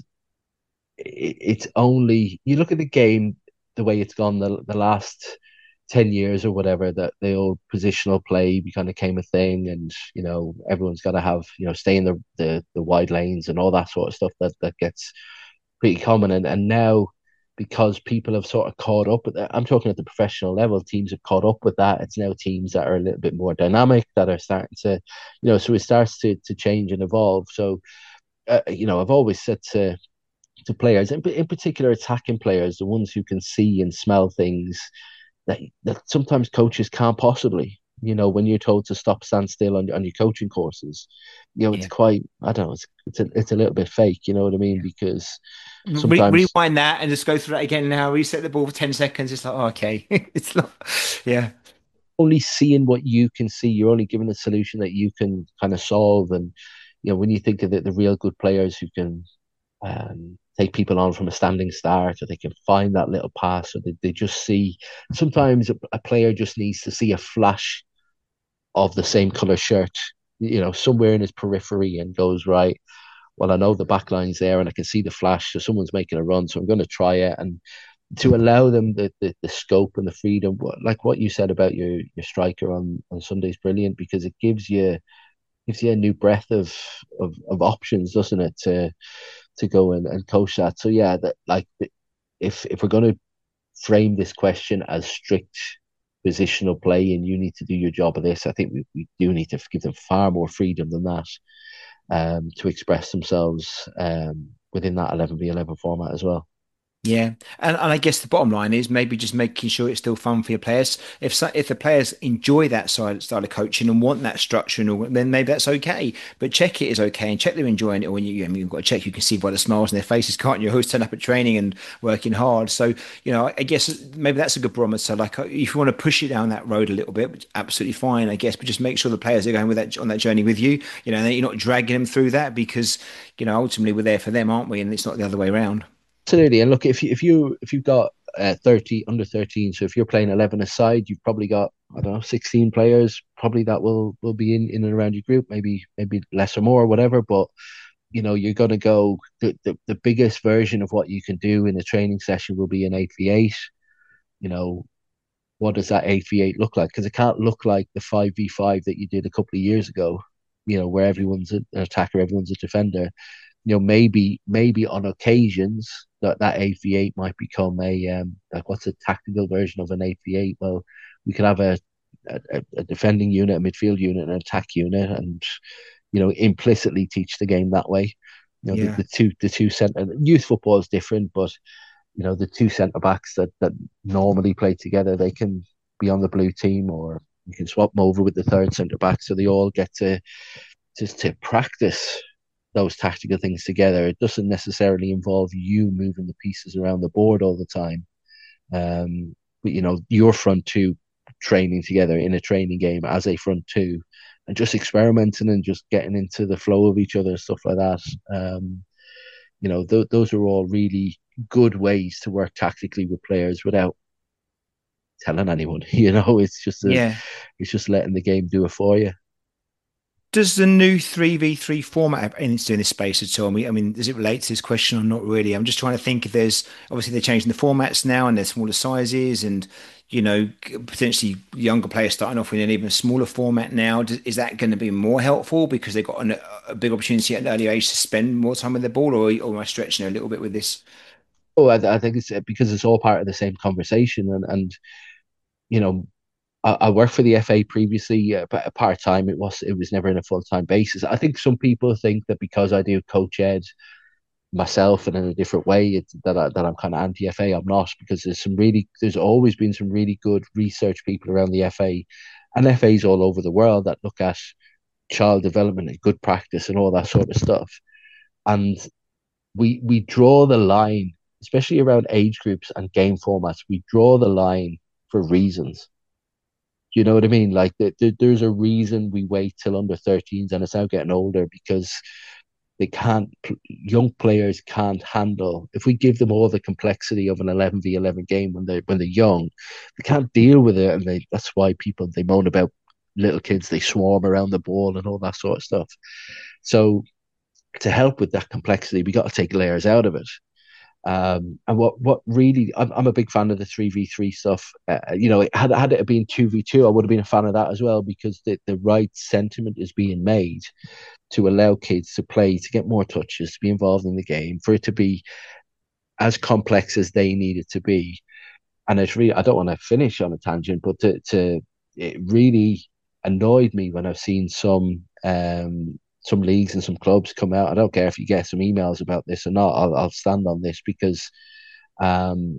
it, it's only you look at the game the way it's gone the the last ten years or whatever, that the old positional play became a thing, and you know everyone's got to have you know stay in the, the the wide lanes and all that sort of stuff that that gets pretty common, and and now because people have sort of caught up with that. I'm talking at the professional level, teams have caught up with that. It's now teams that are a little bit more dynamic, that are starting to, you know, so it starts to to change and evolve. So, uh, you know, I've always said to to players, in, in particular attacking players, the ones who can see and smell things that that sometimes coaches can't possibly. You know, when you're told to stop, stand still on on your coaching courses, you know, it's Yeah. quite, I don't know, it's it's a, it's a little bit fake. You know what I mean? Because Re- sometimes rewind that and just go through that again now. Reset the ball for ten seconds. It's like, oh, okay. It's not, yeah. only seeing what you can see, you're only given a solution that you can kind of solve. And you know, when you think of the, the real good players who can um, take people on from a standing start, or they can find that little pass, or they, they just see. Sometimes a, a player just needs to see a flash of the same color shirt, you know, somewhere in his periphery, and goes, right, well, I know the back line's there and I can see the flash, so someone's making a run, so I'm going to try it. And to allow them the, the, the scope and the freedom, like what you said about your your striker on, on Sunday, is brilliant, because it gives you gives you a new breath of of, of options, doesn't it, to to go and, and coach that. So yeah, that like if if we're going to frame this question as strict positional play and you need to do your job of this, I think we, we do need to give them far more freedom than that, um, to express themselves um, within that eleven v eleven format as well. Yeah, and and I guess the bottom line is maybe just making sure it's still fun for your players. If so, if the players enjoy that side style of coaching and want that structure and all, then maybe that's okay. But check it is okay, and check they're enjoying it. When you, I mean, you've got to check. You can see by the smiles on their faces, can't you? Who's turning up at training and working hard. So you know, I guess maybe that's a good barometer. Like if you want to push it down that road a little bit, absolutely fine, I guess. But just make sure the players are going with that on that journey with you. You know, and you're not dragging them through that, because you know ultimately we're there for them, aren't we? And it's not the other way around. Absolutely. And look, if you if you if you've got uh, thirty under thirteen, so if you're playing eleven aside, you've probably got, I don't know, sixteen players probably that will will be in in and around your group, maybe maybe less or more, whatever. But you know, you're going to go the, the the biggest version of what you can do in a training session will be an eight v eight. You know, what does that eight v eight look like? Because it can't look like the five v five that you did a couple of years ago, you know, where everyone's an attacker, everyone's a defender. You know, maybe maybe on occasions that that eight v eight might become a um like, what's a tactical version of an eight v eight? Well, we could have a, a a defending unit, a midfield unit, and an attack unit, and you know implicitly teach the game that way. You know, the, Yeah. the two the two centre youth football is different, but you know the two centre backs that that normally play together, they can be on the blue team, or you can swap them over with the third centre back, so they all get to just to practice those tactical things together. It doesn't necessarily involve you moving the pieces around the board all the time. Um, but you know, your front two training together in a training game as a front two, and just experimenting and just getting into the flow of each other and stuff like that. Um, you know, th- those are all really good ways to work tactically with players without telling anyone. You know, it's just a, Yeah. it's just letting the game do it for you. Does the new three v three format have anything to do in this space at all? I mean, I mean, does it relate to this question or not really? I'm just trying to think if there's obviously they're changing the formats now and they're smaller sizes and, you know, potentially younger players starting off with an even smaller format now. Does, is that going to be more helpful because they've got an, a big opportunity at an early age to spend more time with the ball, or, or am I stretching it a little bit with this? Oh, I, I think it's because it's all part of the same conversation, and and you know, I, I worked for the F A previously, uh, but part time. It was it was never in a full time basis. I think some people think that because I do coach ed myself and in a different way, it's, that I, that I'm kind of anti F A. I'm not, because there's some really there's always been some really good research people around the F A, and F As all over the world that look at child development and good practice and all that sort of stuff. And we we draw the line, especially around age groups and game formats. We draw the line for reasons. Do you know what I mean? Like the, the, there's a reason we wait till under thirteens, and it's now getting older because they can't. Young players can't handle. If we give them all the complexity of an eleven v eleven game when they when they're young, they can't deal with it, and they that's why people they moan about little kids. They swarm around the ball and all that sort of stuff. So to help with that complexity, we got to take layers out of it. Um, and what what really, I'm, I'm a big fan of the three v three stuff. Uh, you know, had had it been two v two, I would have been a fan of that as well, because the, the right sentiment is being made to allow kids to play, to get more touches, to be involved in the game, for it to be as complex as they need it to be. And it's really, I don't want to finish on a tangent, but to, to it really annoyed me when I've seen some um, some leagues and some clubs come out. I don't care if you get some emails about this or not. I'll, I'll stand on this because um,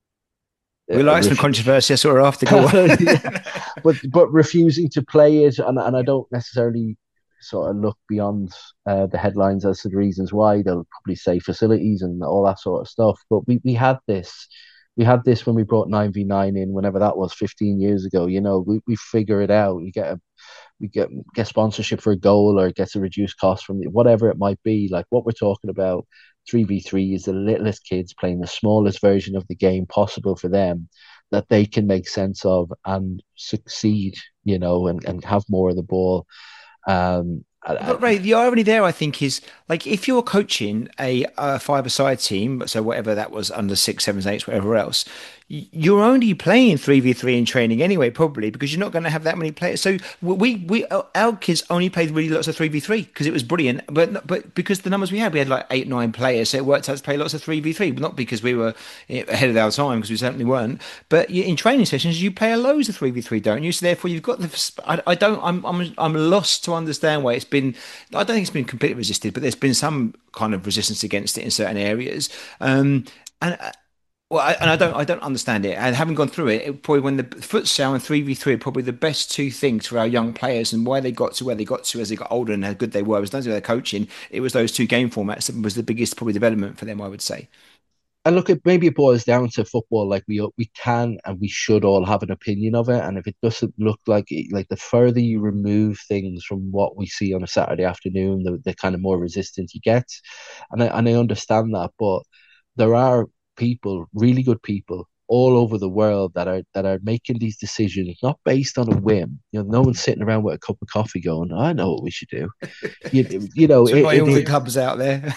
We uh, like some ref- controversy. That's what we're after. Go on. yeah. but but refusing to play it, and and I don't necessarily sort of look beyond uh, the headlines as to the reasons why. They'll probably say facilities and all that sort of stuff. But we we had this. We had this when we brought nine v nine in, whenever that was, fifteen years ago. You know, we, we figure it out. You get a we get get sponsorship for a goal, or gets a reduced cost from the, whatever it might be. Like what we're talking about, three v three is the littlest kids playing the smallest version of the game possible for them, that they can make sense of and succeed, you know, and, and have more of the ball. Um, I, But Ray, the irony there, I think, is like if you're coaching a, a five-a-side team, so whatever that was, under six, sevens, eights, whatever else, y- you're only playing three v three in training anyway, probably because you're not going to have that many players. So we we our kids only played really lots of three v three because it was brilliant, but but because the numbers we had, we had like eight, nine players, so it worked out to play lots of three v three, but not because we were ahead of our time, because we certainly weren't. But in training sessions, you play a loads of three v three, don't you? So therefore, you've got the. I, I don't. I'm I'm I'm lost to understand why it's been. I don't think it's been completely resisted, but there's been some kind of resistance against it in certain areas. Um, and uh, well, I, and I don't, I don't understand it. And having gone through it, it probably when the futsal and three v three are probably the best two things for our young players, and why they got to where they got to as they got older and how good they were was not their coaching. It was those two game formats that was the biggest probably development for them, I would say. and look, it maybe it boils down to football. Like we we can and we should all have an opinion of it. And if it doesn't look like it, like the further you remove things from what we see on a Saturday afternoon, the, the kind of more resistant you get. And I and I understand that, but there are people, really good people, all over the world that are that are making these decisions not based on a whim. You know, no one's sitting around with a cup of coffee going, "I know what we should do." You, you know, So it, my it, all the it clubs out there.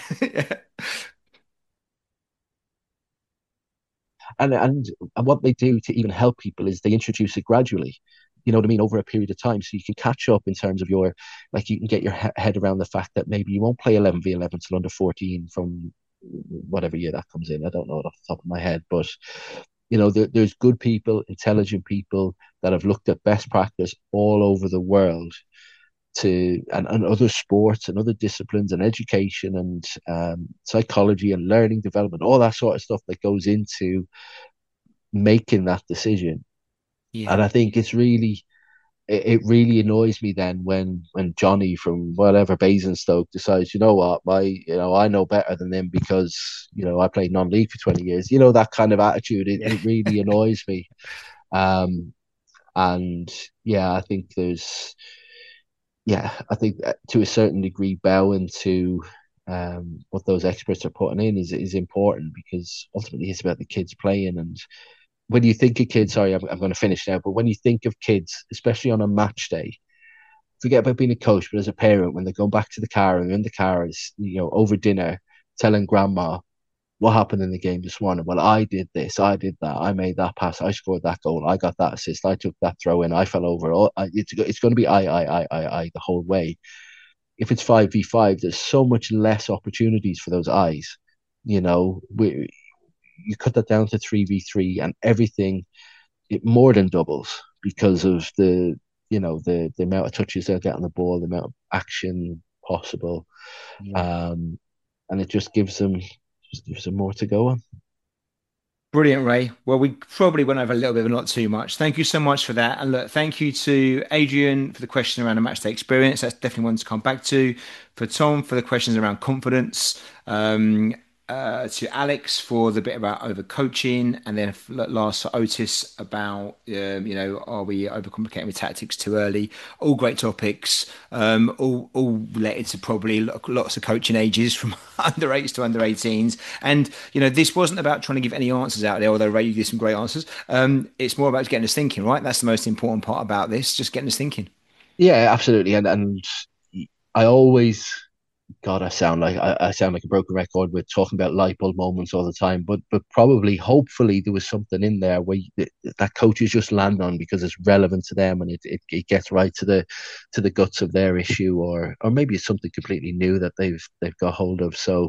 and and and what they do to even help people is they introduce it gradually. You know what I mean, over a period of time, so you can catch up in terms of your, like you can get your he- head around the fact that maybe you won't play eleven v eleven till under fourteen from whatever year that comes in. I don't know it off the top of my head, but you know there, there's good people, intelligent people that have looked at best practice all over the world to and, and other sports and other disciplines and education and um, psychology and learning development, all that sort of stuff that goes into making that decision. Yeah. And I think it's really, it, it really annoys me then when when Johnny from whatever Basingstoke decides, you know what, my, you know, I know better than them because, you know, I played non-league for twenty years. You know, that kind of attitude, it, Yeah. it really annoys me. Um, and yeah, I think there's, yeah, I think to a certain degree, bowing to um, what those experts are putting in is is important, because ultimately it's about the kids playing. And when you think of kids, sorry, I'm, I'm going to finish now, but when you think of kids, especially on a match day, forget about being a coach, but as a parent, when they're going back to the car and they're in the car, is, you know, over dinner, telling grandma what happened in the game this morning. Well, I did this, I did that, I made that pass, I scored that goal, I got that assist, I took that throw in, I fell over. Oh, it's it's going to be I, I, I, I, I the whole way. If it's five v five, there's so much less opportunities for those eyes. You know, we, you cut that down to three v three, and everything, it more than doubles because of the, you know, the the amount of touches they'll get on the ball, the amount of action possible, Yeah. um, and it just gives them just gives them more to go on. Brilliant, Ray. Well, we probably went over a little bit, but not too much. Thank you so much for that. And look, thank you to Adrian for the question around the match day experience. That's definitely one to come back to. For Tom, for the questions around confidence. Um, uh, to Alex for the bit about over coaching, and then last for Otis about um, you know, are we overcomplicating with tactics too early? All great topics, um, all all related to probably lots of coaching ages from under eights to under eighteens. And you know, this wasn't about trying to give any answers out there, although Ray, you gave some great answers. Um, it's more about getting us thinking, right? That's the most important part about this, just getting us thinking. Yeah, absolutely. And and I always, God, I sound like I, I sound like a broken record. We're talking about light bulb moments all the time, but but probably, hopefully, there was something in there where you, that coaches just land on because it's relevant to them and it, it, it gets right to the to the guts of their issue, or or maybe it's something completely new that they've they've got hold of. So,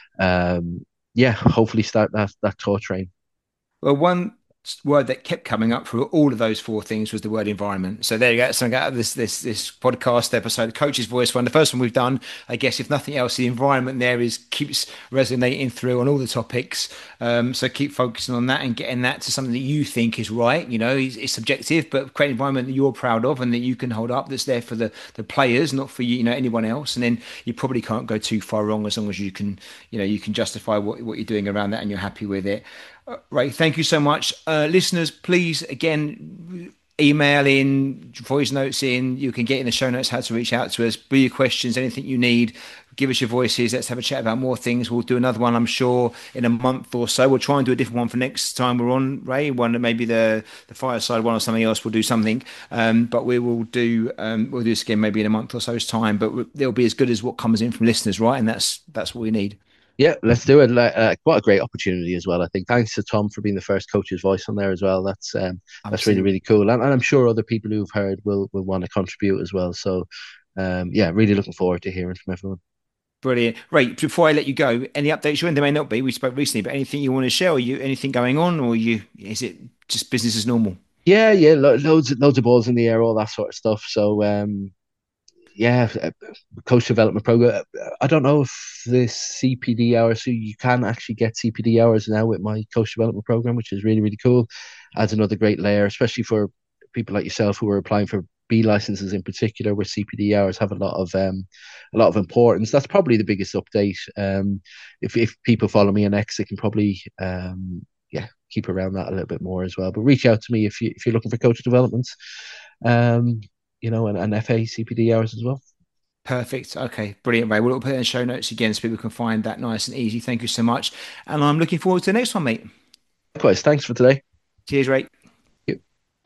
um, yeah, hopefully start that that tour train. Well, one word that kept coming up through all of those four things was the word environment. So there you go. So out of this this this podcast episode, Coach's Voice one, the first one we've done. I guess if nothing else, the environment there is keeps resonating through on all the topics. Um, so keep focusing on that and getting that to something that you think is right. You know, it's, it's subjective, but create an environment that you're proud of and that you can hold up. That's there for the the players, not for you, you know, anyone else. And then you probably can't go too far wrong as long as you can, you know, you can justify what what you're doing around that and you're happy with it. Uh, Ray, thank you so much. Uh, listeners, please, again, email in, voice notes in. You can get in the show notes how to reach out to us. Be your questions, anything you need. Give us your voices. Let's have a chat about more things. We'll do another one, I'm sure, in a month or so. We'll try and do a different one for next time we're on, Ray. One, maybe the the fireside one or something else. We'll do something. Um, but we will do um, we'll do this again maybe in a month or so's time. But they'll be as good as what comes in from listeners, right? And that's that's what we need. Yeah, let's do it. Uh, what a great opportunity as well. I think thanks to Tom for being the first Coach's Voice on there as well. That's um, that's really, really cool. And, and I'm sure other people who've heard will will want to contribute as well. So um, yeah, really looking forward to hearing from everyone. Brilliant. Right, before I let you go, any updates you in? There may not be. We spoke recently, but anything you want to share? Or you anything going on, or you is it just business as normal? Yeah, yeah, lo- loads loads of balls in the air, all that sort of stuff. So um, yeah, coach development program. I don't know if the C P D hours, so you can actually get C P D hours now with my coach development program, which is really, really cool. Adds another great layer, especially for people like yourself who are applying for B licenses in particular, where C P D hours have a lot of um, a lot of importance. That's probably the biggest update. Um, if if people follow me on X, they can probably um, yeah keep around that a little bit more as well. But reach out to me if you if you're looking for coach developments. Um, you know, and, and F A C P D hours as well. Perfect. Okay, brilliant, Ray. We'll put it in the show notes again so people can find that nice and easy. Thank you so much. And I'm looking forward to the next one, mate. Likewise. Thanks for today. Cheers, Ray. Yep.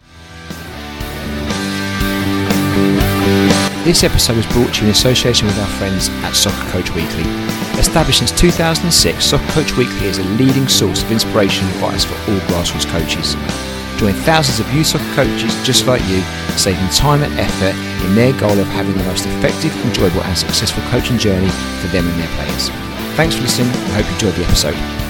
This episode was brought to you in association with our friends at Soccer Coach Weekly. Established since two thousand six, Soccer Coach Weekly is a leading source of inspiration and advice for all grassroots coaches. Join thousands of youth soccer coaches just like you, saving time and effort in their goal of having the most effective, enjoyable and successful coaching journey for them and their players. Thanks for listening. I hope you enjoyed the episode.